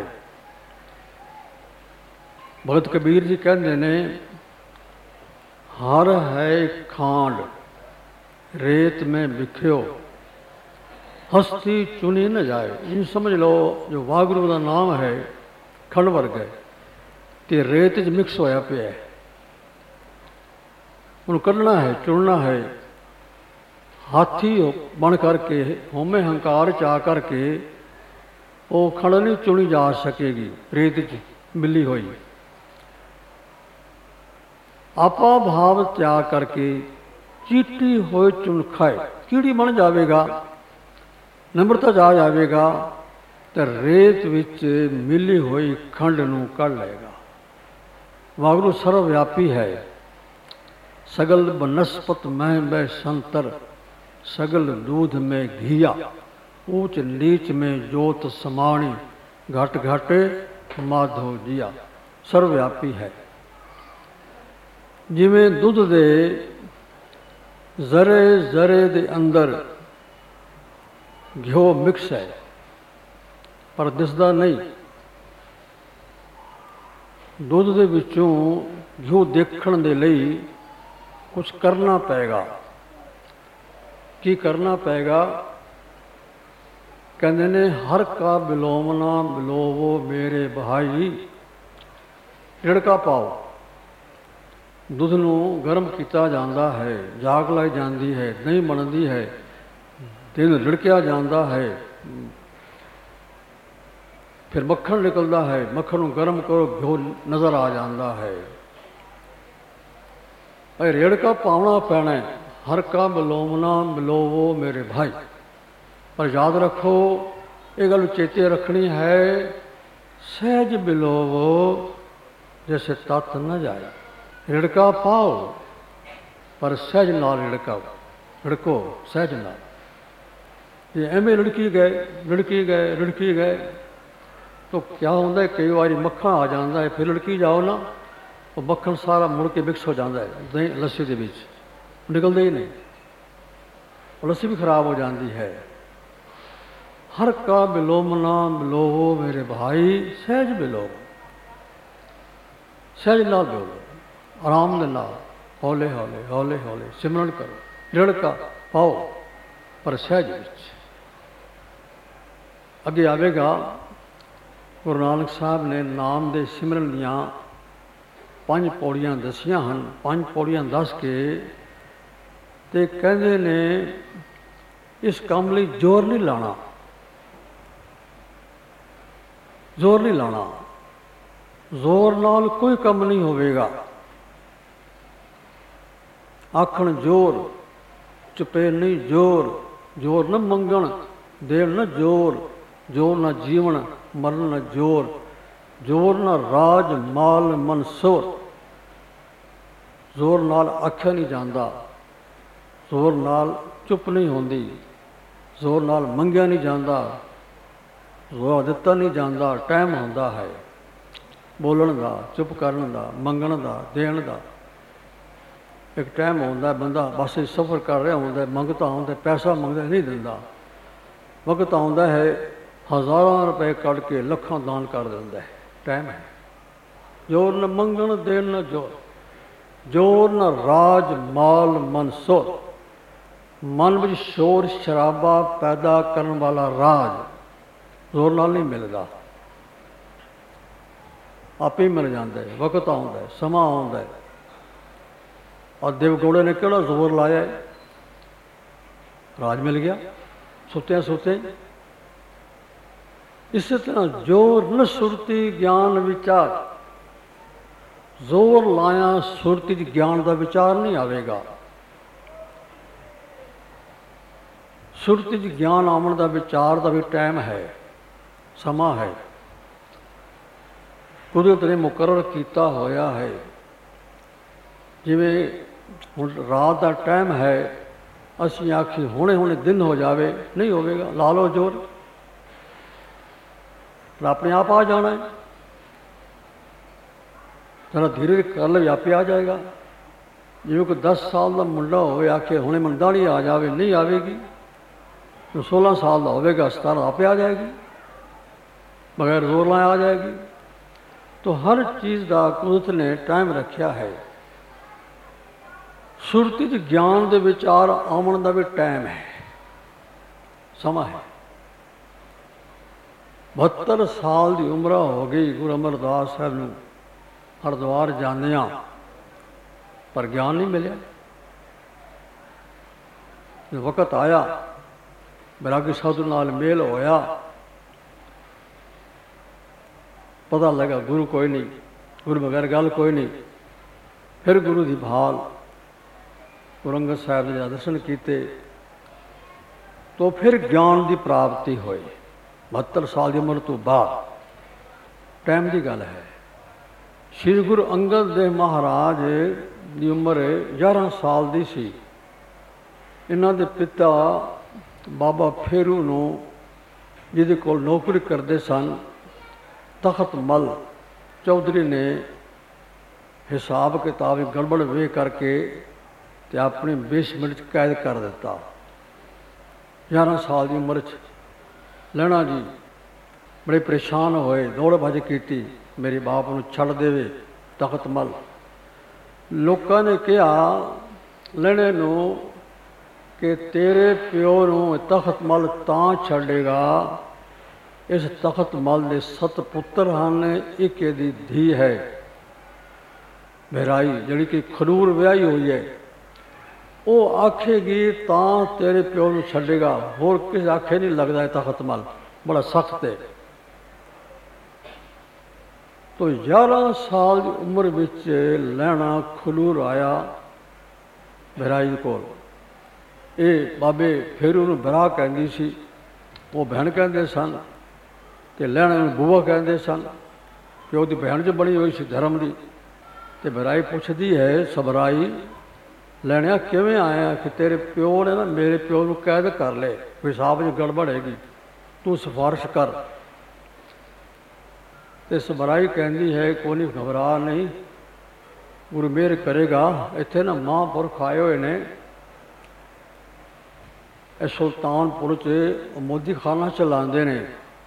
S1: ਭਗਤ ਕਬੀਰ ਜੀ ਕਹਿੰਦੇ ਨੇ, ਹਰ ਹੈ ਖਾਂਡ ਰੇਤ ਮੈਂ ਵਿਖਿਓ, ਹਸਤੀ ਚੁਣੀ ਨਾ ਜਾਏ। ਇਹ ਸਮਝ ਲਓ, ਜੋ ਵਾਹਿਗੁਰੂ ਦਾ ਨਾਮ ਹੈ ਖੰਡ ਵਰਗਾ ਹੈ ਤੇ ਰੇਤ 'ਚ ਮਿਕਸ ਹੋਇਆ ਪਿਆ ਹੈ, ਉਹਨੂੰ ਕੱਢਣਾ ਹੈ, ਚੁਣਨਾ ਹੈ। ਹਾਥੀ ਬਣ ਕਰਕੇ, ਹਉਮੈ ਹੰਕਾਰ 'ਚ ਆ ਕਰਕੇ ਉਹ ਖੰਡ ਨਹੀਂ ਚੁਣੀ ਜਾ ਸਕੇਗੀ, ਰੇਤ 'ਚ ਮਿਲੀ ਹੋਈ। ਆਪਾ ਭਾਵ ਤਿਆਗ ਕਰਕੇ ਚੀਟੀ ਹੋਏ ਚੁਨਖਾਏ ਕੀੜੀ ਬਣ ਜਾਵੇਗਾ, ਨਿਮਰਤਾ ਜਾ ਜਾਵੇਗਾ ਤੇ ਰੇਤ ਵਿੱਚ ਮਿਲੀ ਹੋਈ ਖੰਡ ਨੂੰ ਕੱਢ ਲਏਗਾ। ਵਾਹਿਗੁਰੂ ਸਰਵ ਵਿਆਪੀ ਹੈ। ਸਗਲ ਬਨਸਪਤ ਮਹਿ ਬੈ ਸੰਤਰ, ਸਗਲ दूध में घिया, ऊंच नीच में जोत समाणी, घट घट माधो जिया। ਸਰਵ-ਵਿਆਪੀ ਹੈ। ਜਿਵੇਂ ਦੁੱਧ ਦੇ ਜ਼ਰੇ ਜ਼ਰੇ ਦੇ ਅੰਦਰ ਘਿਓ ਮਿਕਸ ਹੈ ਪਰ ਦਿਸਦਾ ਨਹੀਂ। ਦੁੱਧ ਦੇ ਵਿੱਚੋਂ ਘਿਓ ਦੇਖਣ ਦੇ ਲਈ ਕੁਛ ਕਰਨਾ ਪਏਗਾ। ਕੀ ਕਰਨਾ ਪਏਗਾ? ਕਹਿੰਦੇ ਨੇ ਹਰ ਕਾ ਬਿਲੋਮ ਨਾ ਬਿਲੋਵੋ ਮੇਰੇ ਭਾਈ, ਰਿੜਕਾ ਪਾਓ। ਦੁੱਧ ਨੂੰ ਗਰਮ ਕੀਤਾ ਜਾਂਦਾ ਹੈ, ਜਾਗ ਲਾਈ ਜਾਂਦੀ ਹੈ, ਦਹੀਂ ਬਣਦੀ ਹੈ, ਦਿਨ ਰਿੜਕਿਆ ਜਾਂਦਾ ਹੈ, ਫਿਰ ਮੱਖਣ ਨਿਕਲਦਾ ਹੈ। ਮੱਖਣ ਨੂੰ ਗਰਮ ਕਰੋ, ਘਿਓ ਨਜ਼ਰ ਆ ਜਾਂਦਾ ਹੈ। ਇਹ ਰਿੜਕਾ ਪਾਉਣਾ ਪੈਣਾ। ਹਰ ਕਾ ਬਿਲੋਮ ਨਾ ਬਿਲੋਵੋ ਮੇਰੇ ਭਾਈ। ਪਰ ਯਾਦ ਰੱਖੋ, ਇਹ ਗੱਲ ਚੇਤੇ ਰੱਖਣੀ ਹੈ, ਸਹਿਜ ਬਿਲੋਵੋ ਜੈਸੇ ਤੱਤ ਨਾ ਜਾਏ। ਰਿੜਕਾ ਪਾਓ ਪਰ ਸਹਿਜ ਨਾਲ ਰਿੜਕਾਓ, ਰਿੜਕੋ ਸਹਿਜ ਨਾਲ। ਜੇ ਐਵੇਂ ਰਿੜਕੀ ਗਏ ਰਿੜਕੀ ਗਏ ਰਿੜਕੀ ਗਏ ਤਾਂ ਕਿਆ ਹੁੰਦਾ, ਕਈ ਵਾਰੀ ਮੱਖਣ ਆ ਜਾਂਦਾ ਹੈ, ਫਿਰ ਰਿੜਕੀ ਜਾਓ ਨਾ, ਉਹ ਮੱਖਣ ਸਾਰਾ ਮੁੜ ਕੇ ਮਿਕਸ ਹੋ ਜਾਂਦਾ ਹੈ ਦਹੀਂ ਲੱਸੀ ਦੇ ਵਿੱਚ, ਨਿਕਲਦਾ ਹੀ ਨਹੀਂ, ਉਹ ਲੱਸੀ ਵੀ ਖਰਾਬ ਹੋ ਜਾਂਦੀ ਹੈ। ਹਰ ਕਾ ਬਿਲੋਮ ਨਾ ਬਿਲੋਵੋ ਮੇਰੇ ਭਾਈ, ਸਹਿਜ ਬਿਲੋਵੋ। ਸਹਿਜ ਨਾਲ ਬੋਲੋ, ਆਰਾਮ ਦੇ ਨਾਲ, ਹੌਲੇ ਹੌਲੇ ਹੌਲੇ ਹੌਲੇ ਸਿਮਰਨ ਕਰੋ। ਰਿੜਕਾ ਪਾਓ ਪਰ ਸਹਿਜ ਵਿੱਚ। ਅੱਗੇ ਆਵੇਗਾ, ਗੁਰੂ ਨਾਨਕ ਸਾਹਿਬ ਨੇ ਨਾਮ ਦੇ ਸਿਮਰਨ ਦੀਆਂ ਪੰਜ ਪੌੜੀਆਂ ਦੱਸੀਆਂ ਹਨ। ਪੰਜ ਪੌੜੀਆਂ ਦੱਸ ਕੇ ਤੇ ਕਹਿੰਦੇ ਨੇ ਇਸ ਕੰਮ ਲਈ ਜ਼ੋਰ ਨਹੀਂ ਲਾਉਣਾ, ਜ਼ੋਰ ਨਹੀਂ ਲਾਉਣਾ। ਜ਼ੋਰ ਨਾਲ ਕੋਈ ਕੰਮ ਨਹੀਂ ਹੋਵੇਗਾ। ਆਖਣ ਜ਼ੋਰ, ਚੁਪੇ ਨਹੀਂ ਜ਼ੋਰ, ਜ਼ੋਰ ਨਾ ਮੰਗਣ, ਦੇਣ ਨਾ ਜ਼ੋਰ, ਜ਼ੋਰ ਨਾ ਜੀਵਨ ਮਰਨ ਨਾ ਜ਼ੋਰ, ਜ਼ੋਰ ਨਾ ਰਾਜ ਮਾਲ ਮਨਸੂਰ। ਜ਼ੋਰ ਨਾਲ ਆਖਿਆ ਨਹੀਂ ਜਾਂਦਾ, ਜ਼ੋਰ ਨਾਲ ਚੁੱਪ ਨਹੀਂ ਹੁੰਦੀ, ਜ਼ੋਰ ਨਾਲ ਮੰਗਿਆ ਨਹੀਂ ਜਾਂਦਾ, ਜ਼ੋਰ ਦਿੱਤਾ ਨਹੀਂ ਜਾਂਦਾ। ਟਾਈਮ ਹੁੰਦਾ ਹੈ ਬੋਲਣ ਦਾ, ਚੁੱਪ ਕਰਨ ਦਾ, ਮੰਗਣ ਦਾ, ਦੇਣ ਦਾ। ਇੱਕ ਟਾਈਮ ਹੁੰਦਾ ਬੰਦਾ ਬਸ ਸਫ਼ਰ ਕਰ ਰਿਹਾ ਹੁੰਦਾ, ਮੰਗਤਾ ਹੁੰਦਾ, ਪੈਸਾ ਮੰਗਦਾ ਨਹੀਂ ਦਿੰਦਾ। ਵਕਤ ਆਉਂਦਾ ਹੈ ਹਜ਼ਾਰਾਂ ਰੁਪਏ ਕੱਢ ਕੇ ਲੱਖਾਂ ਦਾਨ ਕਰ ਦਿੰਦਾ ਹੈ। ਟਾਈਮ ਹੈ। ਜ਼ੋਰ ਨਾ ਮੰਗਣ, ਦੇਣ ਨਾ ਜ਼ੋਰ, ਜ਼ੋਰ ਨਾ ਰਾਜ ਮਾਲ ਮਨਸੂਰ। ਮਨ ਵਿੱਚ ਸ਼ੋਰ ਸ਼ਰਾਬਾ ਪੈਦਾ ਕਰਨ ਵਾਲਾ ਰਾਜ ਜ਼ੋਰ ਨਾਲ ਨਹੀਂ ਮਿਲਦਾ, ਆਪੇ ਮਿਲ ਜਾਂਦਾ ਹੈ। ਵਕਤ ਆਉਂਦਾ ਹੈ, ਸਮਾਂ ਆਉਂਦਾ ਹੈ। ਔਰ ਦੇਵਗੌੜੇ ਨੇ ਕਿਹੜਾ ਜ਼ੋਰ ਲਾਇਆ, ਰਾਜ ਮਿਲ ਗਿਆ ਸੁੱਤਿਆਂ ਸੁੱਤੇ। ਇਸੇ ਤਰ੍ਹਾਂ ਜ਼ੋਰ ਨ ਸੁਰਤੀ ਗਿਆਨ ਵਿਚਾਰ। ਜ਼ੋਰ ਲਾਇਆ ਸੁਰਤੀ 'ਚ ਗਿਆਨ ਦਾ ਵਿਚਾਰ ਨਹੀਂ ਆਵੇਗਾ। ਸੁਰਤੀ 'ਚ ਗਿਆਨ ਆਉਣ ਦਾ, ਵਿਚਾਰ ਦਾ ਵੀ ਟਾਈਮ ਹੈ, ਸਮਾਂ ਹੈ। ਕੁਦਰਤ ਨੇ ਮੁਕਰਰ ਕੀਤਾ ਹੋਇਆ ਹੈ। ਜਿਵੇਂ ਹੁਣ ਰਾਤ ਦਾ ਟਾਈਮ ਹੈ, ਅਸੀਂ ਆਖੀ ਹੁਣੇ ਹੁਣੇ ਦਿਨ ਹੋ ਜਾਵੇ, ਨਹੀਂ ਹੋਵੇਗਾ। ਲਾ ਲਓ ਜ਼ੋਰ, ਪਰ ਆਪਣੇ ਆਪ ਆ ਜਾਣਾ ਹੈ। ਜਰਾ ਧੀਰੇ ਕਰ ਲਵੇ, ਆਪੇ ਆ ਜਾਏਗਾ। ਜਿਵੇਂ ਕੋਈ ਦਸ ਸਾਲ ਦਾ ਮੁੰਡਾ ਹੋਵੇ, ਆਖੇ ਹੁਣੇ ਮੈਨੂੰ ਦਾੜੀ ਆ ਜਾਵੇ, ਨਹੀਂ ਆਵੇਗੀ। ਜੋ ਸੋਲਾਂ ਸਾਲ ਦਾ ਹੋਵੇਗਾ, ਸਤਾਰਾਂ ਆਪੇ ਆ ਜਾਏਗੀ, ਬਗੈਰ ਜ਼ੋਰ ਲਾਏ ਆ ਜਾਏਗੀ। तो हर चीज़ का कुदरत ने टाइम रखा है। सुरती च ज्ञान के विचार आवन का भी टाइम है, समा है। बहत्तर साल की उम्र हो गई गुरु अमरदास साहब नूं हरिद्वार जांदियां, पर ज्ञान नहीं मिले। वक्त आया बैरागी साधु नाल मेल होया, पता लगा गुरु कोई नहीं, गुरु बगैर गल कोई नहीं। फिर गुरु की भाल गुरु अंगद साहब ने दर्शन किए तो फिर ज्ञान की प्राप्ति हुई। बहत्तर साल की उम्र तो बाद टाइम की गल है। श्री गुरु अंगद देव महाराज की उम्र ग्यारह साल की सी। इन्हां दे पिता बाबा फेरू नूं जिहदे कोल नौकरी करते सन तखत मल चौधरी ने हिसाब किताब गड़बड़ वे करके ते अपने बीस मिनट कैद कर दिता। ग्यारह साल की उम्र च लैणा जी बड़े परेशान होए, दौड़ भज की मेरे बाप नूं छड़ देवे तखत मल। लोगों ने कहा लैणे नूं कि तेरे प्यो नूं तखत मल तां छड़ेगा, इस तखत मल दे सत पुत्र हैं, एक इहदी धी है बहराई जिहड़ी कि खडूर विआही हुई है। वो आखेगी तां तेरे प्यो नूं छड़ेगा, होर किस आखे नहीं लगता है तखत मल, बड़ा सख्त है। तो ग्यारह साल की उम्र विच लैणा खलूर आया बहराई कोल। ये बाबे फेरू नूं बरा कहंदी सी, वो बहन कहंदे सन ते लैणा नूं बुआ कहंदे सन। प्यो दी बहन च बनी हुई सी धर्म दी। ते बहराई पुछदी है सबराई लैणिया किवें आया कि तेरे प्यो ने ना मेरे प्यो नूं कैद कर ले, हिसाब च गड़बड़ हैगी, तू सिफारिश कर। तो सबराई कहती है कोई नहीं घबरा नहीं, गुरु मेहर करेगा। इत्थे ना महापुरख आए हुए ने सुल्तानपुर च मोदी खाना चलाते ने,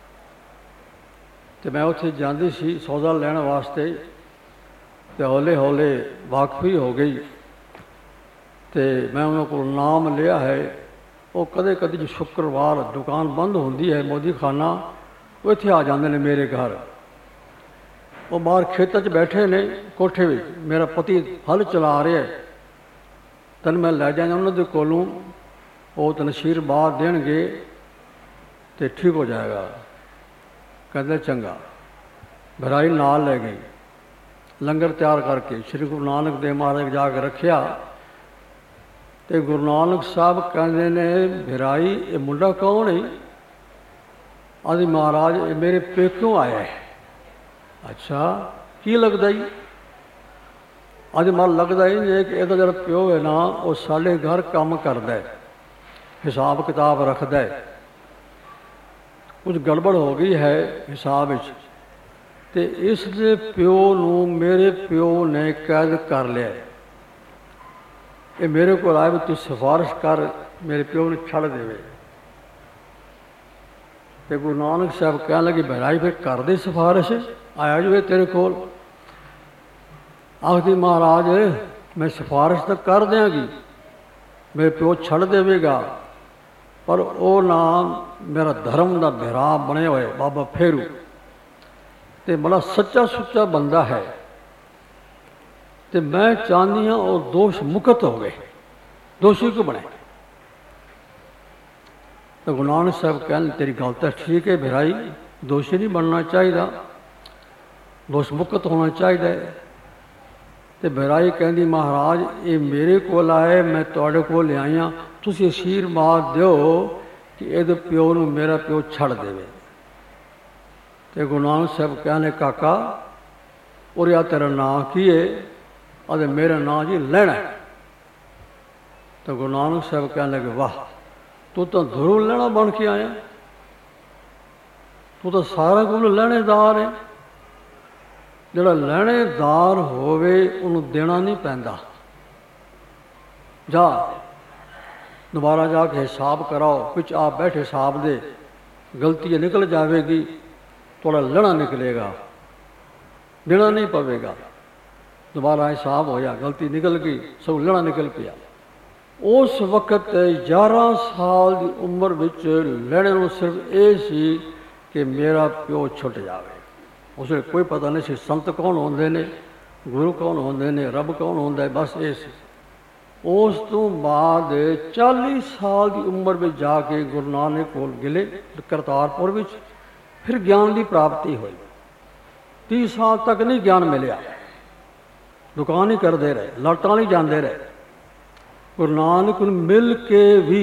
S1: तो मैं उत्थे जाती सी सौदा लैण वास्ते। तो हौले हौले वाकफी हो गई तो मैं उन्होंने को नाम लिया है। वो कदे कदे जो शुक्रवार दुकान बंद होंदी है मोदी खाना, वो इत्थे आ जाते हैं मेरे घर। वो बाहर खेतों च बैठे ने कोठे में, मेरा पति हल चला रहा है। तन मैं लै जाना उन्होंने कोलों, वो तनशीर बाहर देंगे तो ठीक हो जाएगा। कहते चंगा। बहराई नाल लै गई, लंगर तैयार करके श्री गुरु नानक देव महाराज जाके रखिया। तो गुरु नानक साहब कहते ने बहराई ये मुंडा कौन है? आदि महाराज ये मेरे पेक्यों आया है। अच्छा की लगता ही? अज मन लगता ही नहीं कि यदा जरा प्यो है ना वो साढ़े घर काम करता है, हिसाब किताब रखता है। कुछ गड़बड़ हो गई है हिसाब विच, ते इसलिए प्यो नूं मेरे प्यो ने कैद कर लिया। ये मेरे को आए भी तू सिफारिश कर, मेरे प्यो ने छड़ देवे। तो गुरु नानक साहब कह लगे बहराई फिर कर दे सिफारिश, आया जो तेरे कोल। आखदी महाराज मैं सिफारिश तो कर देंगी, मेरे प्यो छड़ देवेगा, पर वो नाम मेरा धर्म का बहरा बने हुए बाबा फेरू, तो बड़ा सच्चा सुच्चा बंदा है। तो मैं चाहती हाँ वो दोष मुक्त हो गए, दोषी क्यों बने? तो गुरु नानक साहब कहने तेरी गल तो ठीक है बहराई, दोषी नहीं बनना चाहिए, दोष मुक्त होना चाहिए। तो बहराई कहती महाराज ये मेरे को आए, मैं तुहाडे कोल लिआई हाँ, तुसीं आशीर्वाद दो कि इहदे प्यो नूं मेरा प्यो छड़ देवे। तो गुरु नानक साहब कहने काका और या तेरा नाम की है? अरे मेरा नाम जी लैणा है। तो गुरु नानक साहब कहने लगे वाह तू तो धुरू लैणा बन के आया, तू तो सारा कुछ लैणेदार है। जिहड़ा लैणेदार होवे उन्हें देना नहीं पैंदा। जा दोबारा जाके हिसाब कराओ, कुछ आप बैठे हिसाब दे, गलती निकल जाएगी, थोड़ा लड़ा निकलेगा, देना नहीं पवेगा। दोबारा हिसाब होया, गलती निकल गई, सब लड़ा निकल पिया। उस वक्त ग्यारह साल की उम्र विच लड़े नूं सिर्फ ये सी कि मेरा प्यो छुट जाए। उसे कोई पता नहीं सी संत कौन होंदे ने, गुरु कौन होंदे ने, रब कौन होंदा है, बस ये सी। उस तो बाद चालीस साल की उम्र में जाके गुरु नानक कोल गिले करतारपुर विच, फिर ज्ञान की प्राप्ति हुई। तीह साल तक नहीं ज्ञान मिलिया, दुकान ही करते रहे, लाटां नहीं जाते रहे। गुरु नानक नूं मिल के भी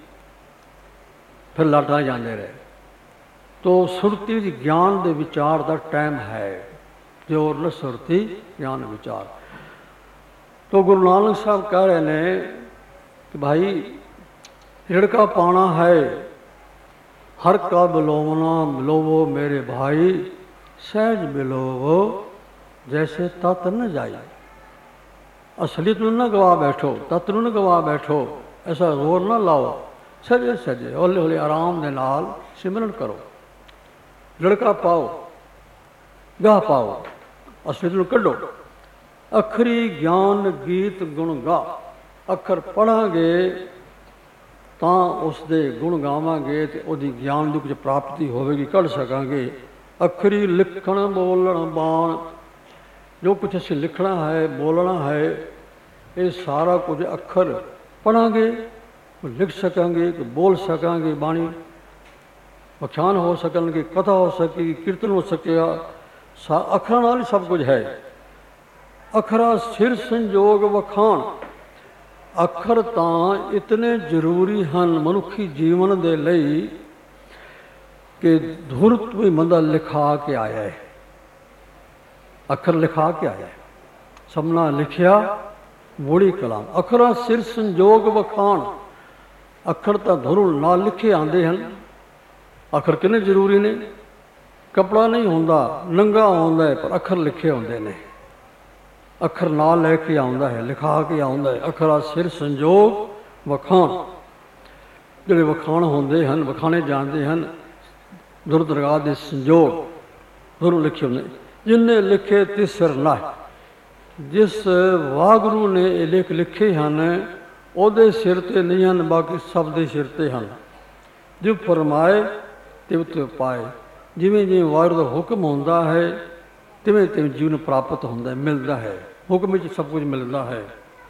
S1: फिर लाटां जाते रहे। तो सुरती ज्ञान के विचार का टाइम है, जोर न सुरती ज्ञान विचार। तो गुरु नानक साहब कह रहे हैं कि भाई रिड़का पाना है, हर का बिलोवना बिलोवो मेरे भाई, सहज बिलोवो जैसे तत न जाई। असलियत न गवा बैठो, तत्त न गवा बैठो, ऐसा जोर न लाओ, सजे सजे हौले हौले आराम के नाल सिमरन करो, लड़का पाओ, गाह पाओ, असलियत नूं कढो। अखरी ज्ञान गीत गुण गा, अखर पढ़ांगे तो उसके गुण गावांगे तो उसकी ज्ञान की कुछ प्राप्ति होगी, कढ़ सकांगे। अखरी लिखण बोलण बाण, जो कुछ असीं लिखना है बोलना है, ये सारा कुछ अखर पढ़ांगे लिख सकांगे, बोल सकांगे, बाणी व्याख्यान हो सकणगे, कथा हो सकेगी, कीर्तन हो सकेगा, अखरां नाल ही सब कुछ है। अखरा सिर संजोग वखाण, अखर तां इतने जरूरी हैं मनुखी जीवन दे लई कि धुरत भी बंदा लिखा के आया है, अखर लिखा के आया है। सबना लिखिया बूढ़ी कलाम, अखरा सिर संजोग वखाण, अखर तां धुर नाल लिखे आंदे हैं। अखर कितने जरूरी ने, कपड़ा नहीं होंदा, नंगा आउंदा है, पर अखर लिखे होंदे ने। अखर नाल लैके आउंदा है, लिखा के आउंदा है। अखरा सिर संजोग वखाण, जिहड़े वखाण होंदे हैं, वखाणे जाते हैं, दुर दरगाह दे संजोग दुर लिखे होंदे। जिन्हें लिखे तिस सिर नाह, जिस वागुरू ने ये लिख लिखे हैं ਉਹਦੇ सिर ते नहीं हैं, बाकी सब दे सिर ते हैं। जो फरमाए तिव तिव पाए, जिमें जिमें वाहिगुरू का हुक्म होंदा है तिवें तिवें जीवन प्राप्त होंदा है, मिलता है। हुक्म में सब कुछ मिलता है।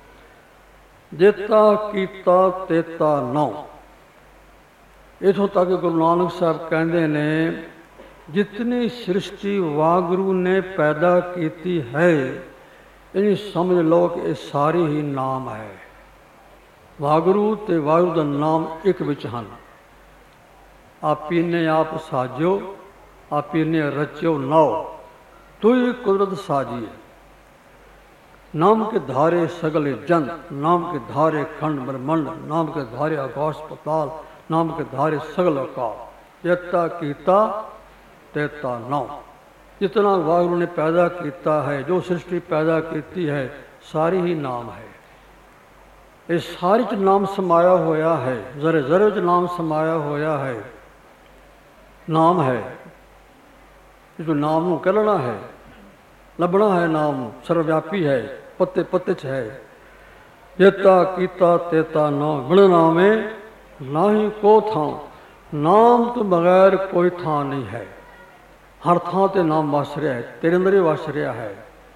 S1: जेता कीता तेता नौ, इथों तक गुरु नानक साहब कहते ने जितनी सृष्टि वागुरू ने पैदा की है, इन्हें समझ लो कि ये सारी ही नाम है। वागुरू ते वागुरू का नाम एक विच हैं। आपी ने आप साजो, आपी ने रचो नौ, तू ही कुदरत साजिए। नाम के धारे सगले जन, नाम के धारे खंड ब्रह्मंड, नाम के धारे आकाश पताल, नाम के धारे सगल अकाल। जेता कीता तेता नौ, जितना वागुरू ने पैदा किया है, जो सृष्टि पैदा की है, सारी ही नाम है। ये सारी च नाम समाया होया है, जरे जरे च नाम समाया होया है। नाम है जो नाम नूं कलना है, लभना है, नाम सर्वव्यापी है, पत्ते पत्ते च है। जेता कीता तेता नौ, बिन नामे नाही को थां, नाम तो बगैर कोई थां नहीं है। हर थां ते नाम वस रहा है, तेरे अंदर ही वस रहा है।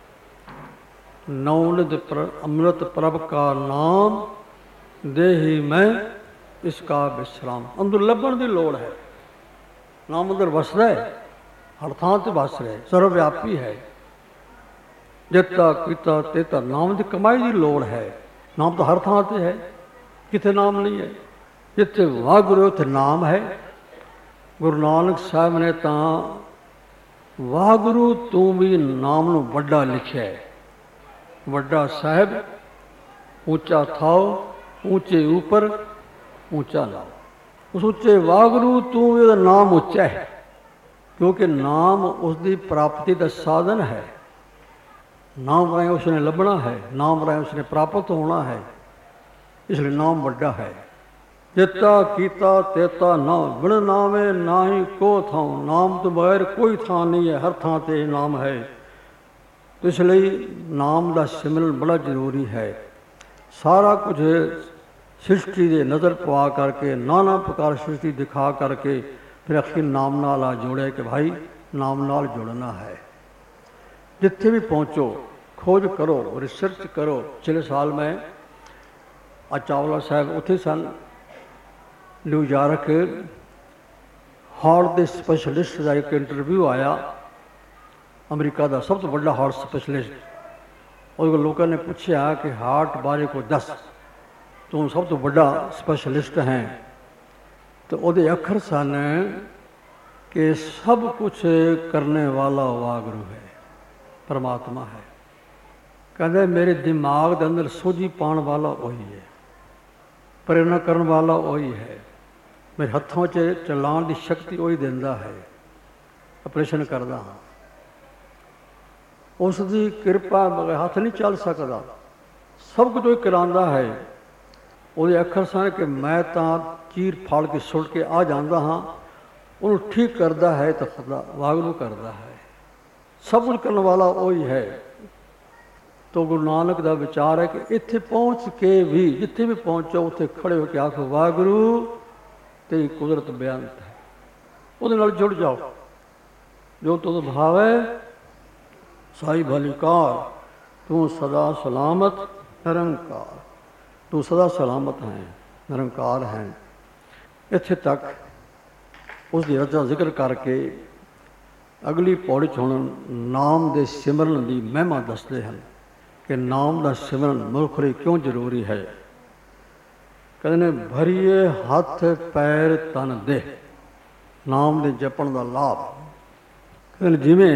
S1: नौनिध अमृत प्रभ का नाम, देही मैं इसका विश्राम। अंदर लभण की लोड़ है, नाम अंदर वसदा है, हर थां ते वस रहा है, सर्वव्यापी है। जेता कीता तेता, नाम की कमाई की लोड़ है। नाम तो हर थां ते है, किथे नाम नहीं है। जिथे वागुरू उत्थे नाम है। गुरु नानक साहब ने तो वागुरू तू भी नाम नूं वड्डा लिखिया है। वड्डा साहब, ऊंचा थाओ, ऊंचे ऊपर ऊंचा लाओ। उस ऊंचे वागुरू तू भी नाम ऊंचा है, क्योंकि नाम उसकी प्राप्ति का साधन है। नाम राय उसने लभना है, नाम राय उसने प्राप्त होना है, इसलिए नाम वड्डा है। जेता कीता तेता नौ, बिन नामे नाही को थां, नाम तो बगैर कोई थां नहीं है, हर थां ते नाम है। तो इसलिए नाम का सिमरन बड़ा जरूरी है। सारा कुछ सृष्टि के नज़र पवा करके, नाना प्रकार सृष्टि दिखा करके, फिर आखिर नाम नाल आ जोड़े कि भाई नाम नाल जुड़ना है। जिथे भी पहुँचो खोज करो, रिसर्च करो। पिछले साल में आ चावला साहब उत्थे सन, न्यूयॉर्क हार्ट के स्पैशलिस्ट का एक इंटरव्यू आया। अमरीका का सब तो बड़ा हार्ट स्पैशलिस्ट। और लोगों ने पूछा कि हार्ट बारे को दस, तू सब तो बड़ा स्पैशलिस्ट है। तो वो अखर सन कि सब कुछ करने वाला वागुरू है, परमात्मा है। कहते मेरे दिमाग के अंदर सोझी पाने वाला वही है, प्रेरणा करने वाला वही है, मेरे हथों च चलाने की शक्ति वही देता है, ऑपरेशन करता हाँ। उसकी कृपा मगर हाथ नहीं चल सकता, सब कुछ वही करांदा है। वो अखर सन कि मैं तो चीर फाड़ के सुट के आ जाता हाँ, उन्होंने ठीक करता है तो खुदा वागुरू करता है, सब कुछ करने वाला वही है। तो गुरु नानक का विचार है कि इत्थे पहुँच के भी जिथे भी पहुँचो उत्थे खड़े होकर आखो वागुरू तेरी कुदरत बेअंत है, उहदे नाल जुड़ जाओ। जो तुझ भावे साई भलीकार, तू सदा सलामत निरंकार, तू सदा सलामत है निरंकार है। इत्थे तक उसकी रचा जिक्र करके अगली पौड़ी च हुण नाम के सिमरन की महिमा दसते हैं कि नाम का सिमरन मनुख लई क्यों जरूरी है। कहते भरीए हथ पैर तन दे, नाम के जपण का लाभ। कहते जिमें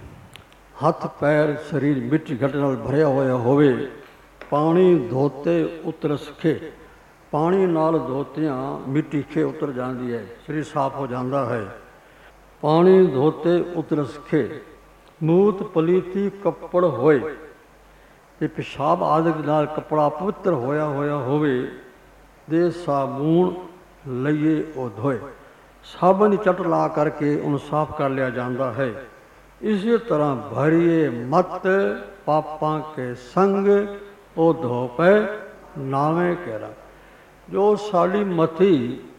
S1: हथ पैर शरीर मिट्टी घट नाल भरिया होया होवे, पानी धोते उतर सके, पानी नाल धोतियां मिट्टी खे उतर जाती है, शरीर साफ हो जाता है। पानी धोते उतर सके, मूत पलीती कपड़ होए, ये पेशाब आदि नाल कपड़ा पवित्र होया होया होवे, दे साबून लईए ओ धोए, साबन चट ला करके उन्हें साफ कर लिया जाता है। इसी तरह भरिए मत पापां के संग ओ धो पे नावे केरा। जो साड़ी मथी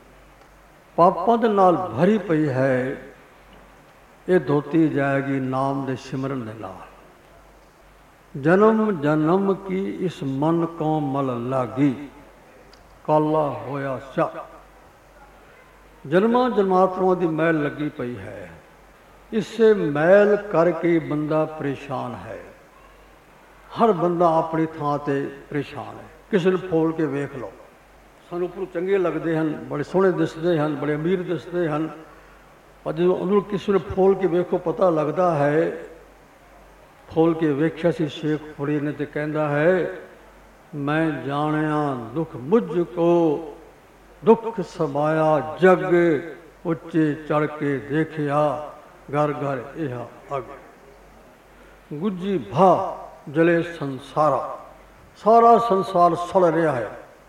S1: पापां दे नाल भरी पई है, ये धोती जाएगी नाम दे सिमरन दे नाल। जन्म जन्म की इस मन को मल लागी, काला होया चा। जन्मां जन्मात्माओं की मैल लगी पई है, इससे मैल करके बंदा परेशान है। हर बंदा अपनी थां ते परेशान है। किसी ने फोल के वेख लो, सानू उपर चंगे लगते हैं, बड़े सोहने दिसते हैं, बड़े अमीर दिसते हैं, पर जो अंदरों किसी ने फोल के वेखो पता लगता है। फोल के वेख्या सी शेख फुड़ी ने तो कहता है, मैं जानिया दुख मुझको, दुख समाया जग, उच्चे चढ़ के देखिया घर घर यह अग। गुज्जी भा जले संसारा, सारा संसार सड़ रहा है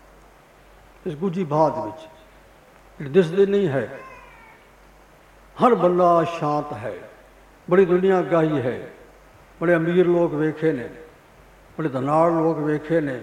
S1: इस गुज्जी भात विच, दिसदे नहीं है। हर बंदा शांत है, बड़ी दुनिया गाही है, बड़े अमीर लोग वेखे ने, बड़े धनाड़ लोग वेखे ने।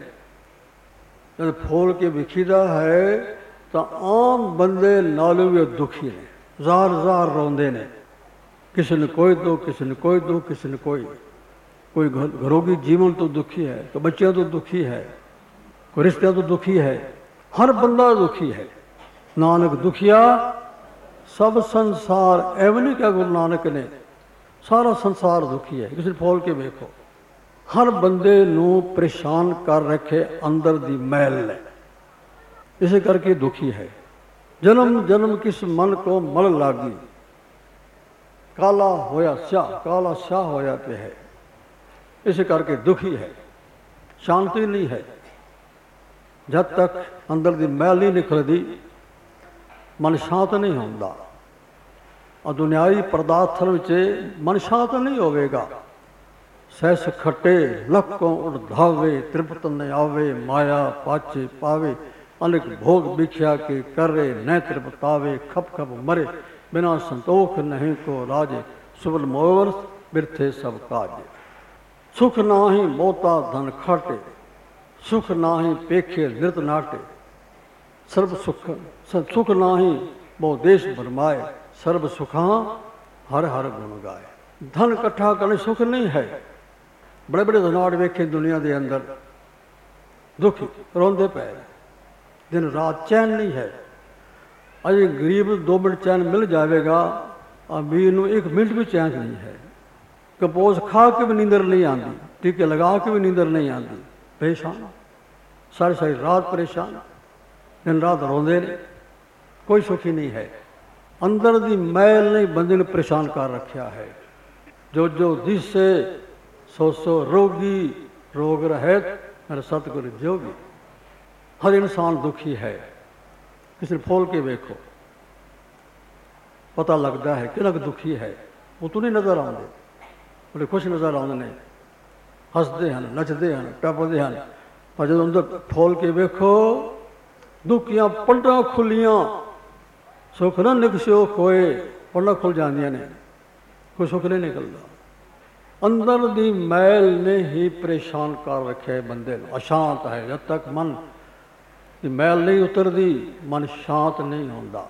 S1: जब फोल के विखीदा है तो आम बंदे नालों भी दुखी ने, जार जार रोंदे ने। किसी ने कोई दो, किसी ने कोई दो, किसी ने कोई कोई घरों की जीवन तो दुखी है, तो बच्चियां तो दुखी है, कोई रिश्ता तो दुखी है, हर बंदा दुखी है। नानक दुखिया सब संसार, एवं नहीं क्या गुरु नानक ने, सारा संसार दुखी है। किसी फोल के वेखो, हर बंदे नू परेशान कर रखे अंदर दी मैल ने, इसे करके दुखी है। जन्म जन्म किस मन को मल लागी, काला होया स्याह, काला स्याह होया पे है, इसे करके दुखी है, शांति नहीं है। जब तक अंदर की मैल नहीं निकलती मन शांत नहीं होता। और दुनियाई पदार्थों में मन शांत नहीं होगा। सहस खटे लखों उड़ावे, तृप्त न आवे, माया पाचे पावे, अनेक भोग बिख्या के करे न तृप्तावे, खप खप मरे बिना संतोख नहीं को राजे, सुबल मोवर बिरथे सब काजे। सुख नाही मोता धन खाटे, सुख नाही पेखे नृत नाटे, सर्व सुख सुख नाही बहु देश भरमाए, सर्व सुखा हर हर गुण गाए। धन इकट्ठा करने सुख नहीं है। बड़े बड़े धनाड़ वेखे दुनिया के अंदर दुखी रोंदे पे, दिन रात चैन नहीं है। अजे गरीब दो मिनट चैन मिल जाएगा, अमीर नूं एक मिनट भी चैन नहीं है। कंपोज खा के भी नींदर नहीं आती, टीके लगा के भी नींदर नहीं आती, परेशान सारी सारी रात परेशान, दिन रात रोंदे ने, कोई सुखी नहीं है। अंदर दी मैल ने बंदे ने परेशान कर रखा है। जो जो दिसे सो सो रोगी रोग रहत मेरे सतगुरु जोगी। हर इंसान दुखी है, किसी फोल के देखो पता लगता है कितना दुखी है। वो तो नहीं नज़र आते, बड़े खुश नज़र आते हैं, हसते हैं, नचते हैं, टपते हैं, पर जो अंदर फोल के देखो दुखियां पंडा खुलियां सुख न निकसियो खोए, पंडा खुल जांदियां ने, कोई सुख नहीं निकलता। अंदर दी मैल ने ही परेशान कर रखे बंदे को। अशांत है, जब तक मन की मैल नहीं उतरती मन शांत नहीं होता।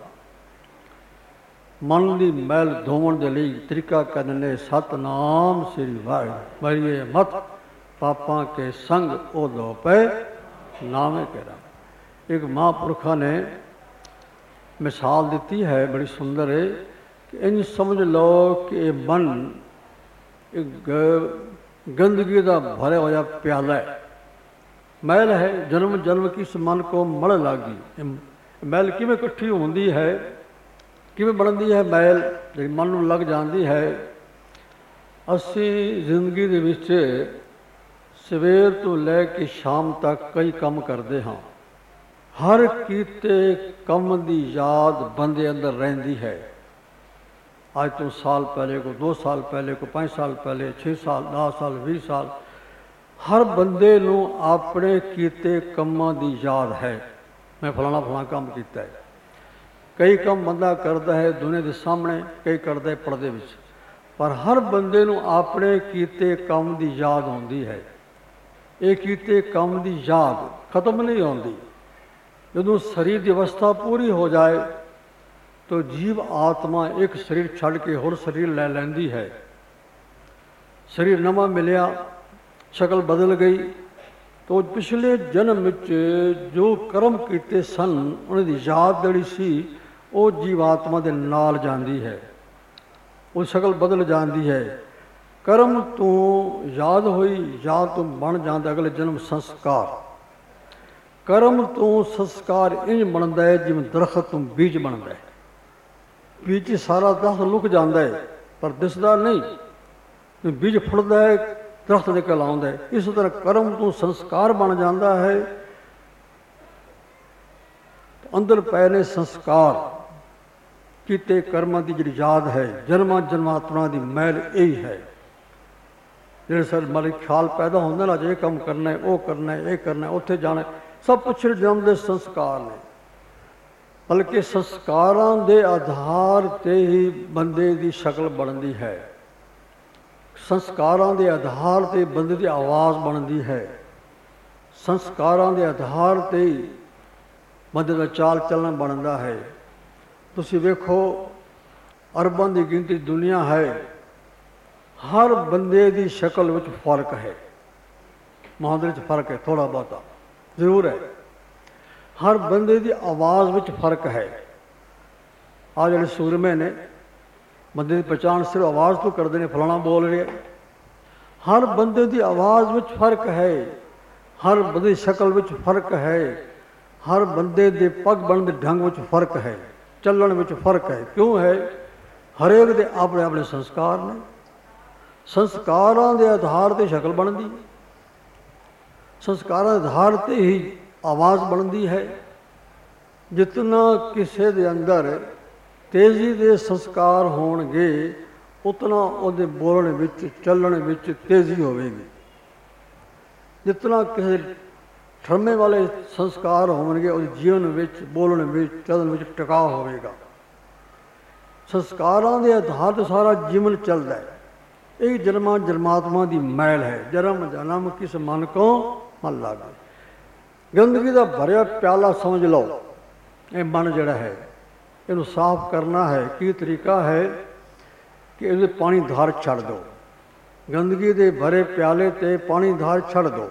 S1: मन की मैल धोवन के लिए तरीका करने सतनाम श्री वाहिगुरू मरिए मत पापा के संग ओ दो पे नामे केरा। एक महापुरखा ने मिसाल दी है बड़ी सुंदर है कि इन समझ लो कि मन एक गंदगी का भरा होया प्याला है, मैल है, जन्म जन्म की इस मन को मड़ लागी। मैल किमें इकट्ठी होती है, किमें बनती है मैल जी मन में लग जाती है। असी जिंदगी दे विच सवेर तो लैके शाम तक कई काम करते हाँ, हर कीते कम की याद बंदे अंदर रहिंदी है। आज तो साल पहले को, दो साल पहले को, पाँच साल पहले, छे साल, दस साल, बीस साल, हर बंदे नू अपने कीते कमां दी याद है। मैं फलाना फलाना काम किया है। कई काम बंदा करता है दुनिया के सामने, कई करता है पर्दे विच, पर हर बंदे नू अपने कीते काम दी याद आउंदी है। ये कीते काम दी याद खत्म नहीं होती। जदों शरीर की अवस्था पूरी हो जाए तो जीव आत्मा एक शरीर छड़ के होर शरीर ले लैंदी है। शरीर नवा मिलिया, शक्ल बदल गई, तो पिछले जन्म में जो कर्म किए सन उन्हें याद जड़ी सी वो जीवात्मा के नाल जाती है, वो शक्ल बदल जाती है। कर्म तो याद हुई, याद तो बन जाता अगले जन्म संस्कार। कर्म तो संस्कार इंज बनता है जिवें दरखत तो बीज बनता है। बीज सारा दरख्त लुक जाता है पर दिसदा नहीं, बीज फुटता है दरख्त निकल आता है। इस तरह कर्म तो संस्कार बन जाता है। अंदर पै ने संस्कार किते कर्मां की जी याद है, जन्मां जन्मात्मा की मैल यही है। जो सर मन ख्याल पैदा होंगे ना, ये काम करना है, वो करना है, ये करना है, उत्थे जाना है, सब पिछले जन्म के संस्कार ने। बल्कि संस्कारों के आधार ते ही बंदे की शक्ल बनती है। संस्कारों के आधार ते बंदे की आवाज़ बनती है। संस्कारों के आधार ते ही बंदे का चाल चलन बनता है। तुसी वेखो अरबां की गिनती दुनिया है, हर बंदे की शक्ल में फर्क है, मुहांदरे च फर्क है, थोड़ा बहुता जरूर है। हर बंदे की आवाज़ में फर्क है। आ जो सूरमे ने बंदे की पहचान सिर्फ आवाज़ तो करते हैं, फलाना बोल रहे। हर बंदे की आवाज़ में फर्क है, हर बंदे की शक्ल में फर्क है, हर बंदे के पग बनने के ढंग में फर्क है, चलन में फर्क है। क्यों है? हरेक के अपने अपने संस्कार ने। संस्कारों के आधार पर शक्ल बनती, संस्कारों के आधार पर ही आवाज़ बनती है। जितना किसी के अंदर तेजी के संस्कार होणगे उतना उहदे बोलने विच चलने विच तेजी होवेगी। जितना किसी ठरमे वाले संस्कार होणगे उहदे जीवन विच बोलने विच चलने विच टिकाव होवेगा। संस्कारों के आधार पर सारा जीवन चलता है। यही जन्मा जन्मात्मा की मैल है। जन्म जन्म किस मन को मन लागे। गंदगी का भरिया प्याला समझ लो, ये मन जड़ा है, इनू साफ करना है। की तरीका है कि इसे पानी धार छड़ दो। गंदगी के भरे प्याले ते पानी धार छड़ दो।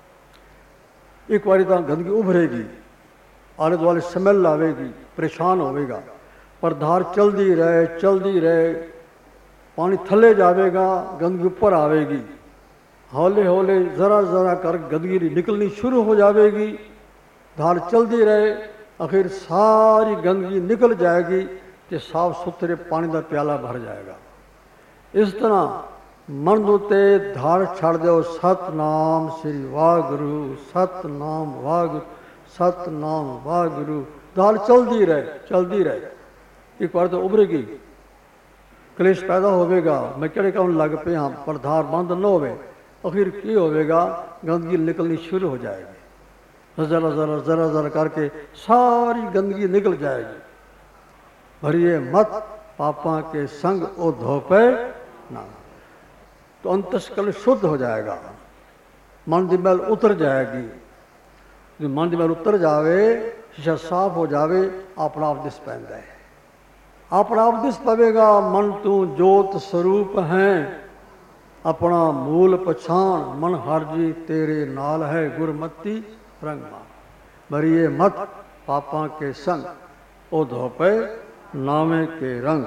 S1: एक बारी तो गंदगी उभरेगी, आले दुआले स्मैल आवेगी, परेशान होवेगा, पर धार चलती रहे चलती रहे पानी थले जाएगा, गंदगी ऊपर आवेगी। हौले हौले ज़रा ज़रा कर गंदगी निकलनी शुरू हो जाएगी। धार चलती रहे, आखिर सारी गंदगी निकल जाएगी तो साफ सुथरे पानी का प्याला भर जाएगा। इस तरह मन उत्ते धार छड़ दो, सतनाम श्री वाहगुरु, सतनाम वाहगुरु, सतनाम वाहगुरु। धार चलती रहे चलती रहे। एक बार तो उभरेगी, कलेश पैदा होगा, मैं किहड़े काम लग पे हाँ, पर धार बंद न होवे, आखिर की होगा, गंदगी निकलनी शुरू हो जाएगी। जरा जरा जरा जरा करके सारी गंदगी निकल जाएगी। भरिए मत पापा के संग ओ धोपे ना, तो अंतस्कल शुद्ध हो जाएगा, मन की मैल उतर जाएगी। जो मन की मैल उतर जावे, शीशा साफ हो जावे, अपना आप दिस पैंदा है, अपना आप दिस पवेगा। मन तू जोत स्वरूप है, अपना मूल पछाण, मन हर जी तेरे नाल है, गुरमति रंग मान। भरिए मत पापा के संग ओ धोपे नामे के रंग।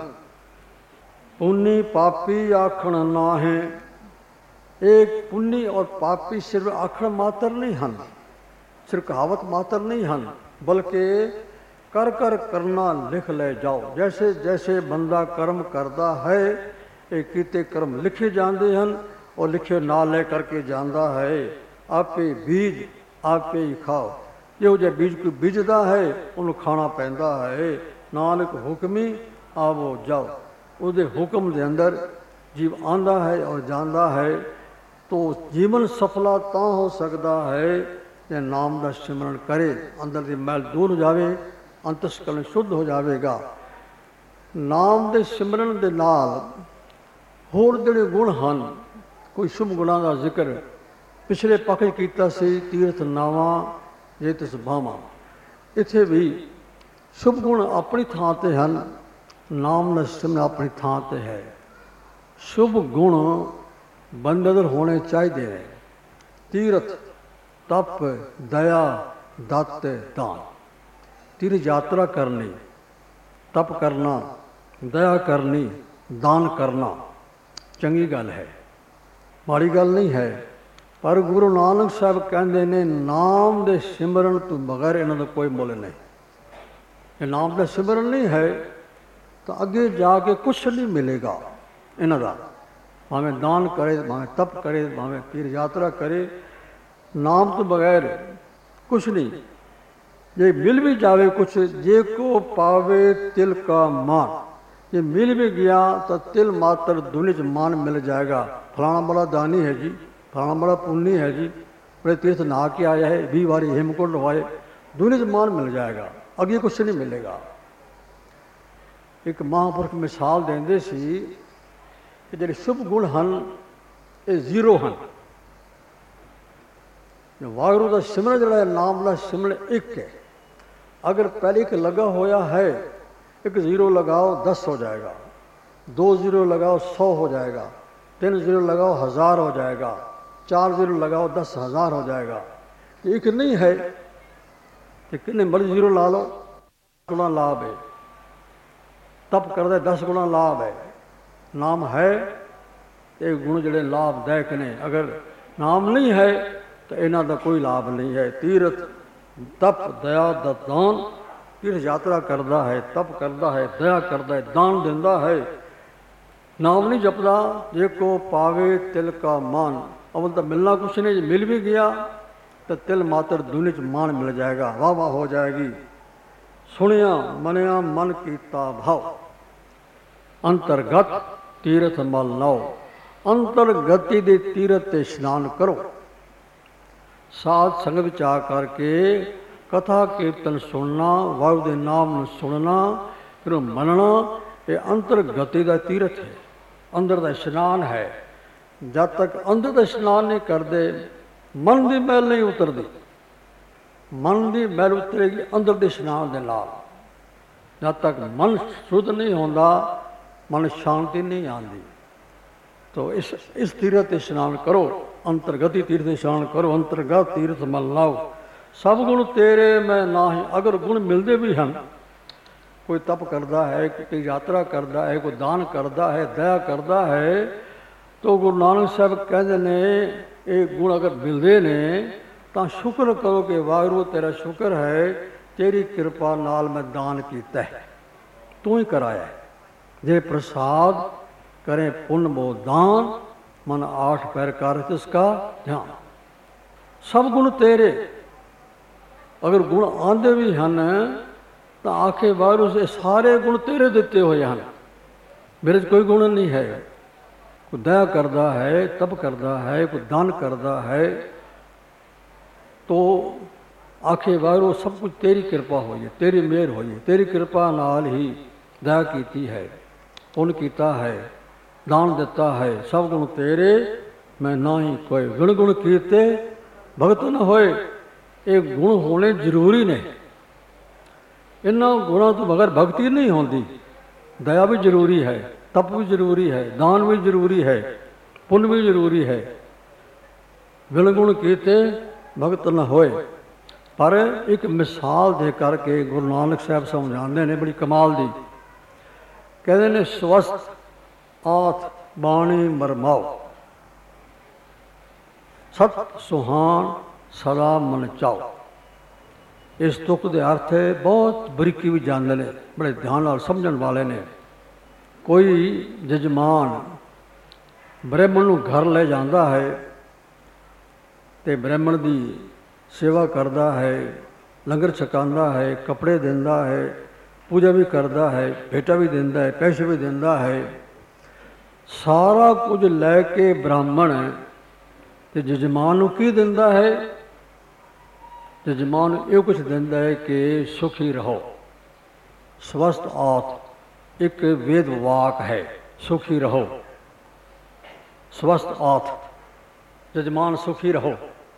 S1: पुण्य पापी आखण ना है, एक पुण्य और पापी सिर्फ आखण मात्र नहीं हन, सिर्फ कहावत मात्र नहीं हन, बल्कि कर कर करना लिख ले जाओ। जैसे जैसे बंदा कर्म करता है, ये कीते कर्म लिखे जाते हैं और लिखे ना ले करके जाता है। आपे बीज आपे ही खाओ, जो जो बीज कोई बीजदा है उन्होंने खाना पैंदा है। नानक हुक्मी आवो जाओ, उसके हुक्म के अंदर जीव आंदा है और जाता है। तो जीवन सफला ता हो सकता है जे नाम का सिमरन करे, अंदर की मैल दूर हो जाए, अंतस्करण शुद्ध हो जाएगा। नाम के सिमरन के नाल होर जिहड़े गुण हैं, कोई शुभ गुणों का जिक्र पिछले पक्ष किया सी, तीर्थ नावां जे तिस भावां। इत्थे भी शुभ गुण अपनी थां ते हैं, नाम का सिमरन अपनी थां ते है। शुभ गुण बंदे अंदर होने चाहिए हैं। तीर्थ, तप, दया, दत्त, दान। तीर्थ यात्रा करनी, तप करना, दया करनी, दान करना चंगी गल है, माड़ी गल नहीं है। पर गुरु नानक साहब कहते ने नाम दे सिमरन तो बगैर इन्हों का कोई मुल नहीं। ये नाम का सिमरन नहीं है तो अगे जाके कुछ नहीं मिलेगा इन्हों का। भावें दान करे, भावें तप करे, भावें तीर्थ यात्रा करे, नाम तो बगैर कुछ नहीं। ये मिल भी जावे कुछ, जे को पावे तिल का मान। ये मिल भी गया तो तिल मात्र दुनिया च मान मिल जाएगा। फलाना बड़ा दानी है जी, फलाना बड़ा पुण्य है जी, बड़े तीर्थ नहा के आया है, भी बारी हेमकुंड वाए, दुनिया च मान मिल जाएगा, अगे कुछ नहीं मिलेगा। एक महापुरख मिसाल देंदे सी कि जिहड़े शुभ गुण हैं ये जीरो हैं। वाहिगुरू का सिमरन जिहड़ा नाम का सिमरन एक है। अगर पहले एक लगा होया है, एक जीरो लगाओ दस हो जाएगा, दो जीरो लगाओ सौ हो जाएगा, तीन जीरो लगाओ हज़ार हो जाएगा, चार जीरो लगाओ दस हज़ार हो जाएगा। एक नहीं है कि कितने मर्जी जीरो ला लो, गुना लाभ है। तप कर दे दस गुना लाभ है। नाम है ये गुण जिहड़े लाभदायक ने। अगर नाम नहीं है तो इन्हों का कोई लाभ नहीं है। तीर्थ, तप, दया, दान। तीर्थ यात्रा करता है, तप करता है, दया करता है, दान देता है, नाम नहीं जपदा। जे को पावे तिल का मान। अवल तो मिलना कुछ नहीं, मिल भी गया तो तिल मात्र दुनिया च मान मिल जाएगा, वाह वाह हो जाएगी। सुनिया मनिया मन कीता भाव, अंतरगत तीर्थ मल नाओ। अंतरगति दे तीर्थ ते स्नान करो। साध संग विच आ करके कथा कीर्तन सुनना, वाहु दे नाम नूं सुनना, फिर मनना, ये अंतरगति का तीर्थ है, अंदर का स्नान है। जब तक अंदर का स्नान नहीं करते मन की मैल नहीं उतरती। मन की मैल उतरेगी अंदर के स्नान के नाल। जब तक मन शुद्ध नहीं होता मन शांति नहीं आती। तो इस इस तीर्थ स्नान करो, अंतर्गति तीर्थ स्नान करो। अंतर्गत तीर्थ मल लाओ। सब गुण तेरे मैं ना ही। अगर गुण मिलते भी हैं कोई तप करता है, कोई यात्रा करता है, कोई दान करता है, दया करता है, तो गुरु नानक साहब कहते ने ये गुण अगर मिलते ने तो शुक्र करो कि वाहिगुरू तेरा शुक्र है, तेरी कृपा नाल मैं दान किया है, तू ही कराया है। जे प्रसाद करें पुण्य मो दान, मन आठ पैर कर तिसका ध्यान। सब गुण तेरे, अगर गुण आंदे भी हैं तो आखे वाहिगुरू से सारे गुण तेरे दिते हुए हैं, मेरे कोई गुण नहीं है। कोई दया करता है, तप करता है, कोई दान करता है, तो आखे वाहिगुरू सब कुछ तेरी कृपा हुई है, तेरी मेहर हुई है, तेरी कृपा नाल ही दया की है, पुण्य किया है, दान दिता है, सब गुण तेरे, मैं ना ही कोई। गुण गुण कीते भगत न होए, ये गुण होने जरूरी ने। इन्होंने गुणों तो बगैर भक्ति नहीं होती। दया भी जरूरी है, तप भी जरूरी है, दान भी जरूरी है, पुण्य भी जरूरी है। गुण गुण कीते भगत न होए। पर एक मिसाल दे करके गुरु नानक साहब समझाते हैं बड़ी कमाल दी। कहते ने स्वस्थ आथ बाणी मरमाओ, सत सुहान सदा मन चाओ। इस तुक के अर्थ है बहुत बरीकी भी जानते हैं, बड़े ध्यान नाल समझण वाले ने। कोई जजमान ब्राह्मण नूं घर ले जाता है तो ब्राह्मण की सेवा करता है, लंगर छकांदा है, कपड़े देंदा है, पूजा भी करता है, भेटा भी देंदा है, पैसे भी देंदा है। सारा कुछ लैके ब्राह्मण तो जजमान नूं की देंदा है? जजमान ये कुछ देंदा है कि सुखी रहो। स्वस्थ आत एक वेद वाक है, सुखी रहो। स्वस्थ आत जजमान सुखी रहो,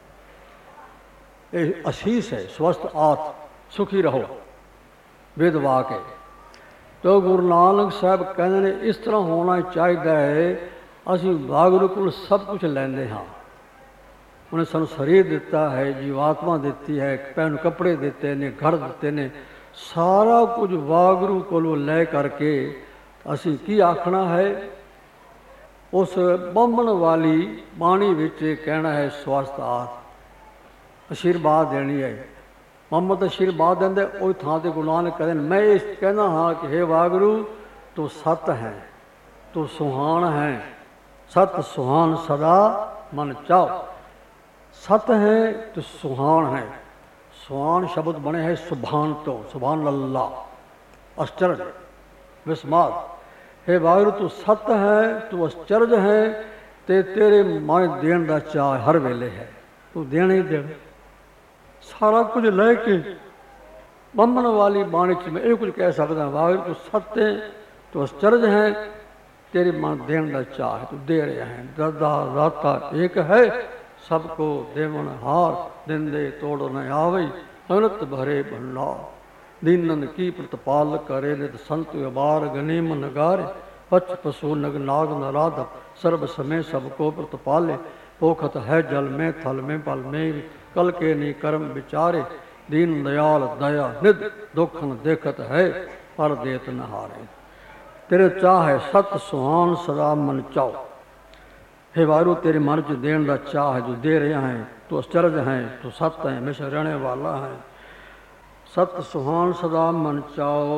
S1: ये आशीष है। स्वस्थ आत सुखी रहो, वेद वाक है। तो गुरु नानक साहब कहते ने इस तरह होना चाहिए है। असीं वाहिगुरू कोल सब कुछ लैंदे हाँ, उन्हें सानू शरीर दिता है, जीवात्मा दी है, पैन कपड़े दिते ने, घर दिते ने, सारा कुछ वाहिगुरू कोलों लै करके असीं की आखना है? उस बंबण वाली बाणी विच कहना है स्वस्थ आत, आशीर्वाद देनी है। मोहम्मद आशीर्वाद देंदे उस थां ते गुरु नानक कहते मैं इस कहना हाँ कि हे वाहिगुरू तू सत है, तू सुहान है, सत सुहान सदा मन चाओ। सत है तो सुहान है। सुहान शब्द बने है सुभान तो, सुभान अल्लाह, आश्चर्य विस्माद। हे वाहिगुरू तू सत है, तू आश्चर्य है, ते तेरे मन देण दा चाह हर वेले है, तू देने ही दे। सारा कुछ लैके बंबन वाली बाणी च मैं ये कुछ कह सकता, वाहिगुरू तू सत है, तू आश्चर्य है, तेरे मन देण दा चाह है, तू दे रहा है। दादा दाता एक है, सबको देवन हार, दिंदे तोड़ न आवे, अनत भरे भंडार। दीनन की प्रतिपाल करे, नित संत अबार गनीम नगारे। पच पशु नग नाग नराध, सर्व समय सबको प्रतिपाले। पोखत है जल में थल में पल में, कल के नी कर्म विचारे। दीन दयाल दया निध, दुखन देखत है, पर देत न हारे। तेरे चाह है सत सुहान सदा मन चाओ। हे वाहिगुरू तेरे मन च देण दा चाह है, जो दे रहे हैं, तो आश्चर्य हैं, तो सत है, हमेशा रहने वाला है। सत सुहान सदा मन चाओ।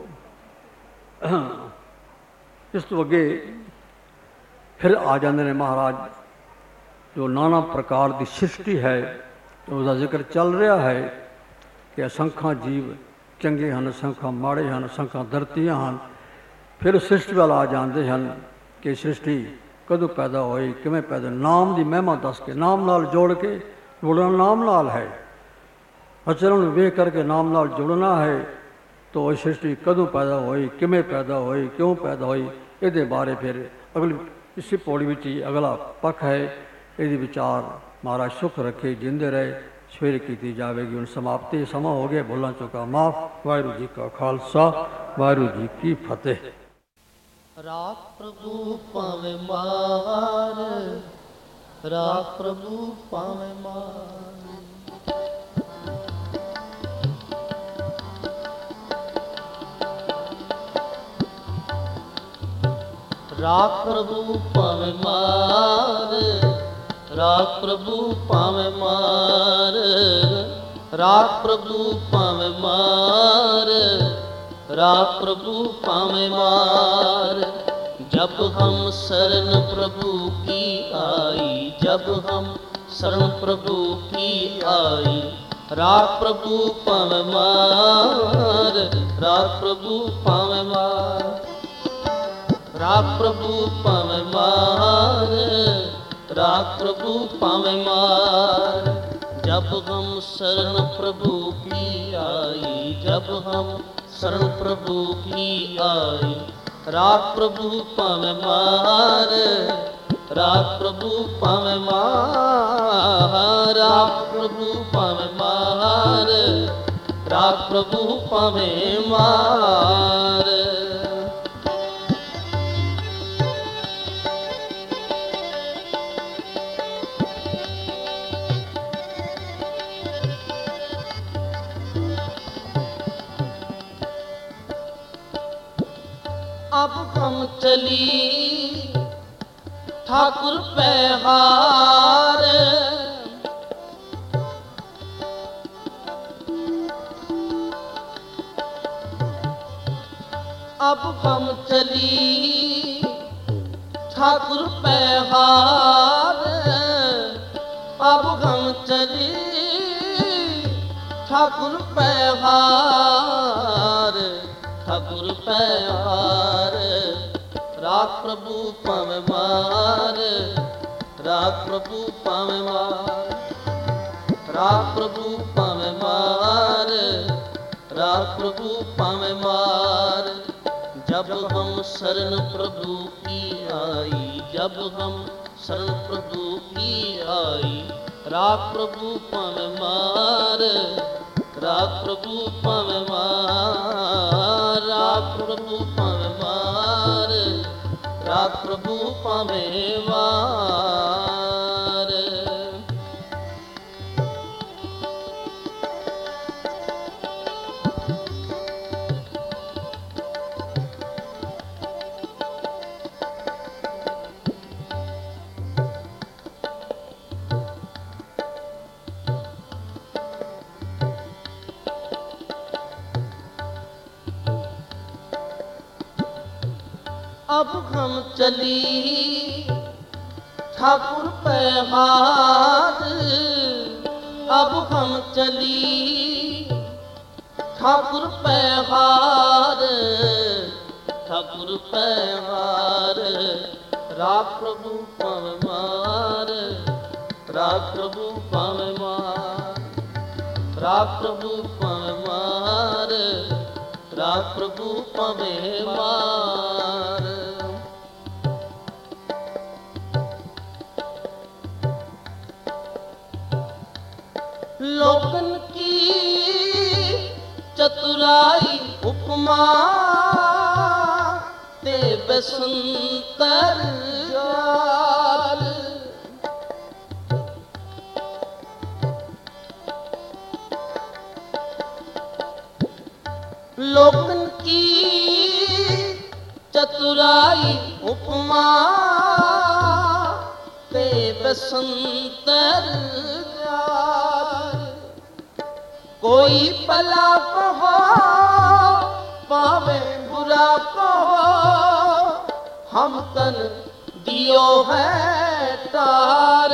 S1: इस तो अगे फिर आ जाते हैं महाराज जो नाना प्रकार की सृष्टि है, उसका जिक्र चल रहा है कि असंख्या जीव चंगे हैं, असंख्या माड़े हैं, असंख्या धरतियाँ हैं। फिर सृष्टि वाल आ जाते हैं कि सृष्टि कदों पैदा होई, किवें पैदा, नाम की महिमा दस के, नाम नाल जोड़ के, जुड़ना नाम नाल है, आचरण वेख करके नाम नाल जुड़ना है। तो वह सृष्टि कदों पैदा होई, किवें पैदा होई, क्यों पैदा होई, ये बारे फिर अगली इसी पौड़ी में ही अगला पक्ष है। ये विचार महाराज सुख रखे, जिंदे रहे, सवेरे की जाएगी। उन समाप्ति समा हो गया, भुला चुका माफ। वाहिगुरू जी का खालसा, वाहिगुरू जी की फतेह।
S2: राख प्रभु पावे मार, राख प्रभु पावे मार। राख प्रभु पावे मार, राख प्रभु पावे मार, राख प्रभु पावे मार, राख प्रभु पावे मार। जब हम शरण प्रभु की आई, जब हम शरण प्रभु की आई, राख प्रभु पावे मार, राख प्रभु पावे मार, राख प्रभु पावे मार, राख प्रभु पावे मार। जब हम शरण प्रभु की आई, जब हम शरण प्रभु की आई, राख प्रभु पावे मार, राख प्रभु पावे मार, राख प्रभु पावे मार, राख प्रभु पावे मार। अब हम चली ठाकुर पे हार, अब हम चली ठाकुर पे हार, अब हम चली ठाकुर पे हार, ठाकुर पे हार। राख प्रभु पावे मार, राख प्रभु पावे मार, राख प्रभु पावे मार, राख प्रभु पावे मार। जब हम शरण प्रभु की आई, जब हम शरण प्रभु की आई, राख प्रभु पावे मार, राख प्रभु पावे मार, राख प्रभु पावे मार, राख प्रभु पावे मार। अब हम चली ठाकुर पे हार, अब हम चली ठाकुर पे हार, ठाकुर पे हार। राख प्रभु पावे मार, राख प्रभु पावे मार, राख प्रभु पावे मार, राख प्रभु पावे मार। लोकन की चतुराई उपमा ते बसंतर जाल, लोकन की चतुराई उपमा ते बसंतर जाल। कोई भला कहो पावे बुरा कहो, हम तन दियो है तार।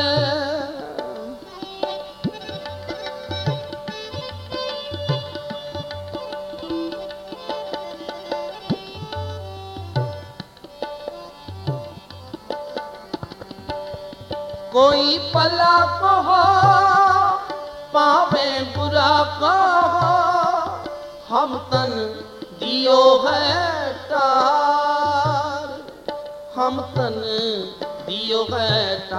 S2: कोई भला कहो पावे बुरा कहो, हम तन दियो है तार, हम तन दियो है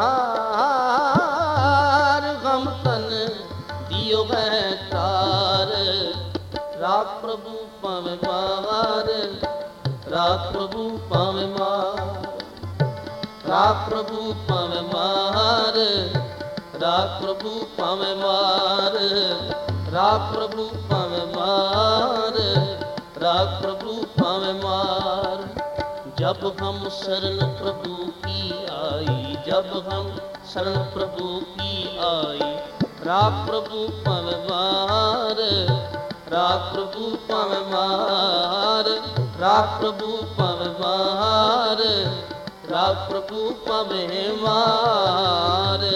S2: तार, हम तन दियो है तार। राख प्रभु पावे मार, राख प्रभु पावे मार, राख प्रभु पावे मार, राख प्रभु पावे मार, राख प्रभु पावे मार, राख प्रभु पावे मार। जब हम शरण प्रभु की आई, जब हम शरण प्रभु की आई, राख प्रभु पव मार, राख प्रभु पव मार, राख प्रभु पव मार, राख प्रभु पव मार।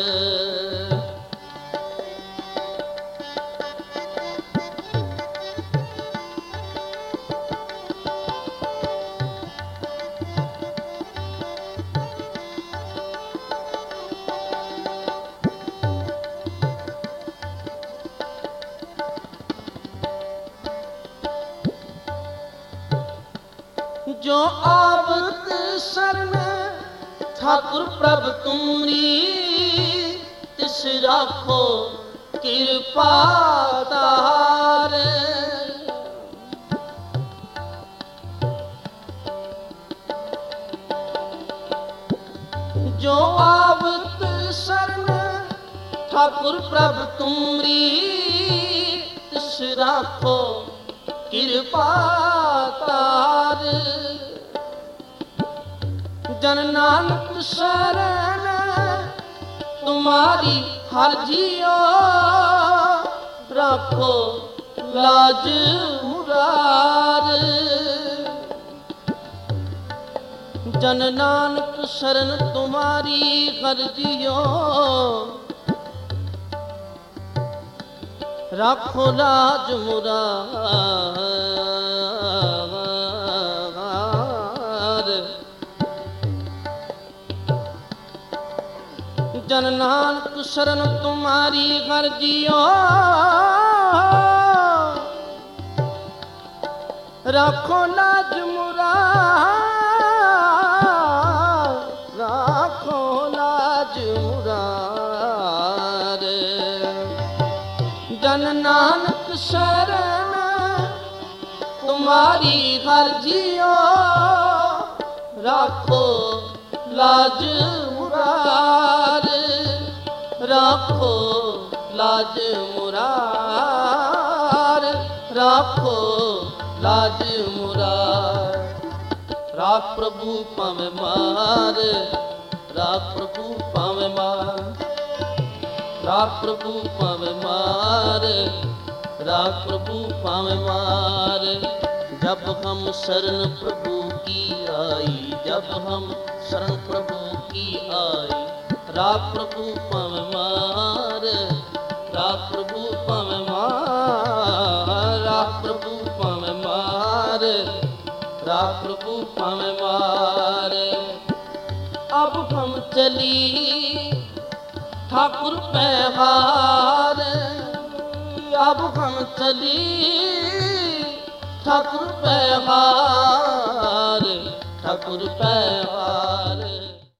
S2: जो आवत शरण ठाकुर प्रभ तुमरी, तिस राखो कृपा तार। जो आवत शरण ठाकुर प्रभ तुमरी, तिस राखो कृपा तार। जन नानक शरण तुम्हारी हर जियो, राखो लाज मुरार। जन नानक शरण तुम्हारी हर जियो, राखो लाज मुरार। जन नानक शरण तुम्हारी घर जियो, राखो लाज मुरार, राखो लाज मुरार। जन नानक शरण तुम्हारी घर जियो, राखो लाज मुरार, राखो लाज मुरार, राखो लाज मुरार। राख प्रभु पावे मार, राख प्रभु पावे मार, राख प्रभु पावे मार, राख प्रभु पावे मार। जब हम शरण प्रभु की आई, जब हम शरण प्रभु की आई, राख प्रभु पव मार, राख प्रभु पव मार, राख प्रभु पव मार, राख प्रभु पव मार। अब हम चली ठाकुर पे हार, अब हम चली ठाकुर पे हार, ठाकुर पे हार।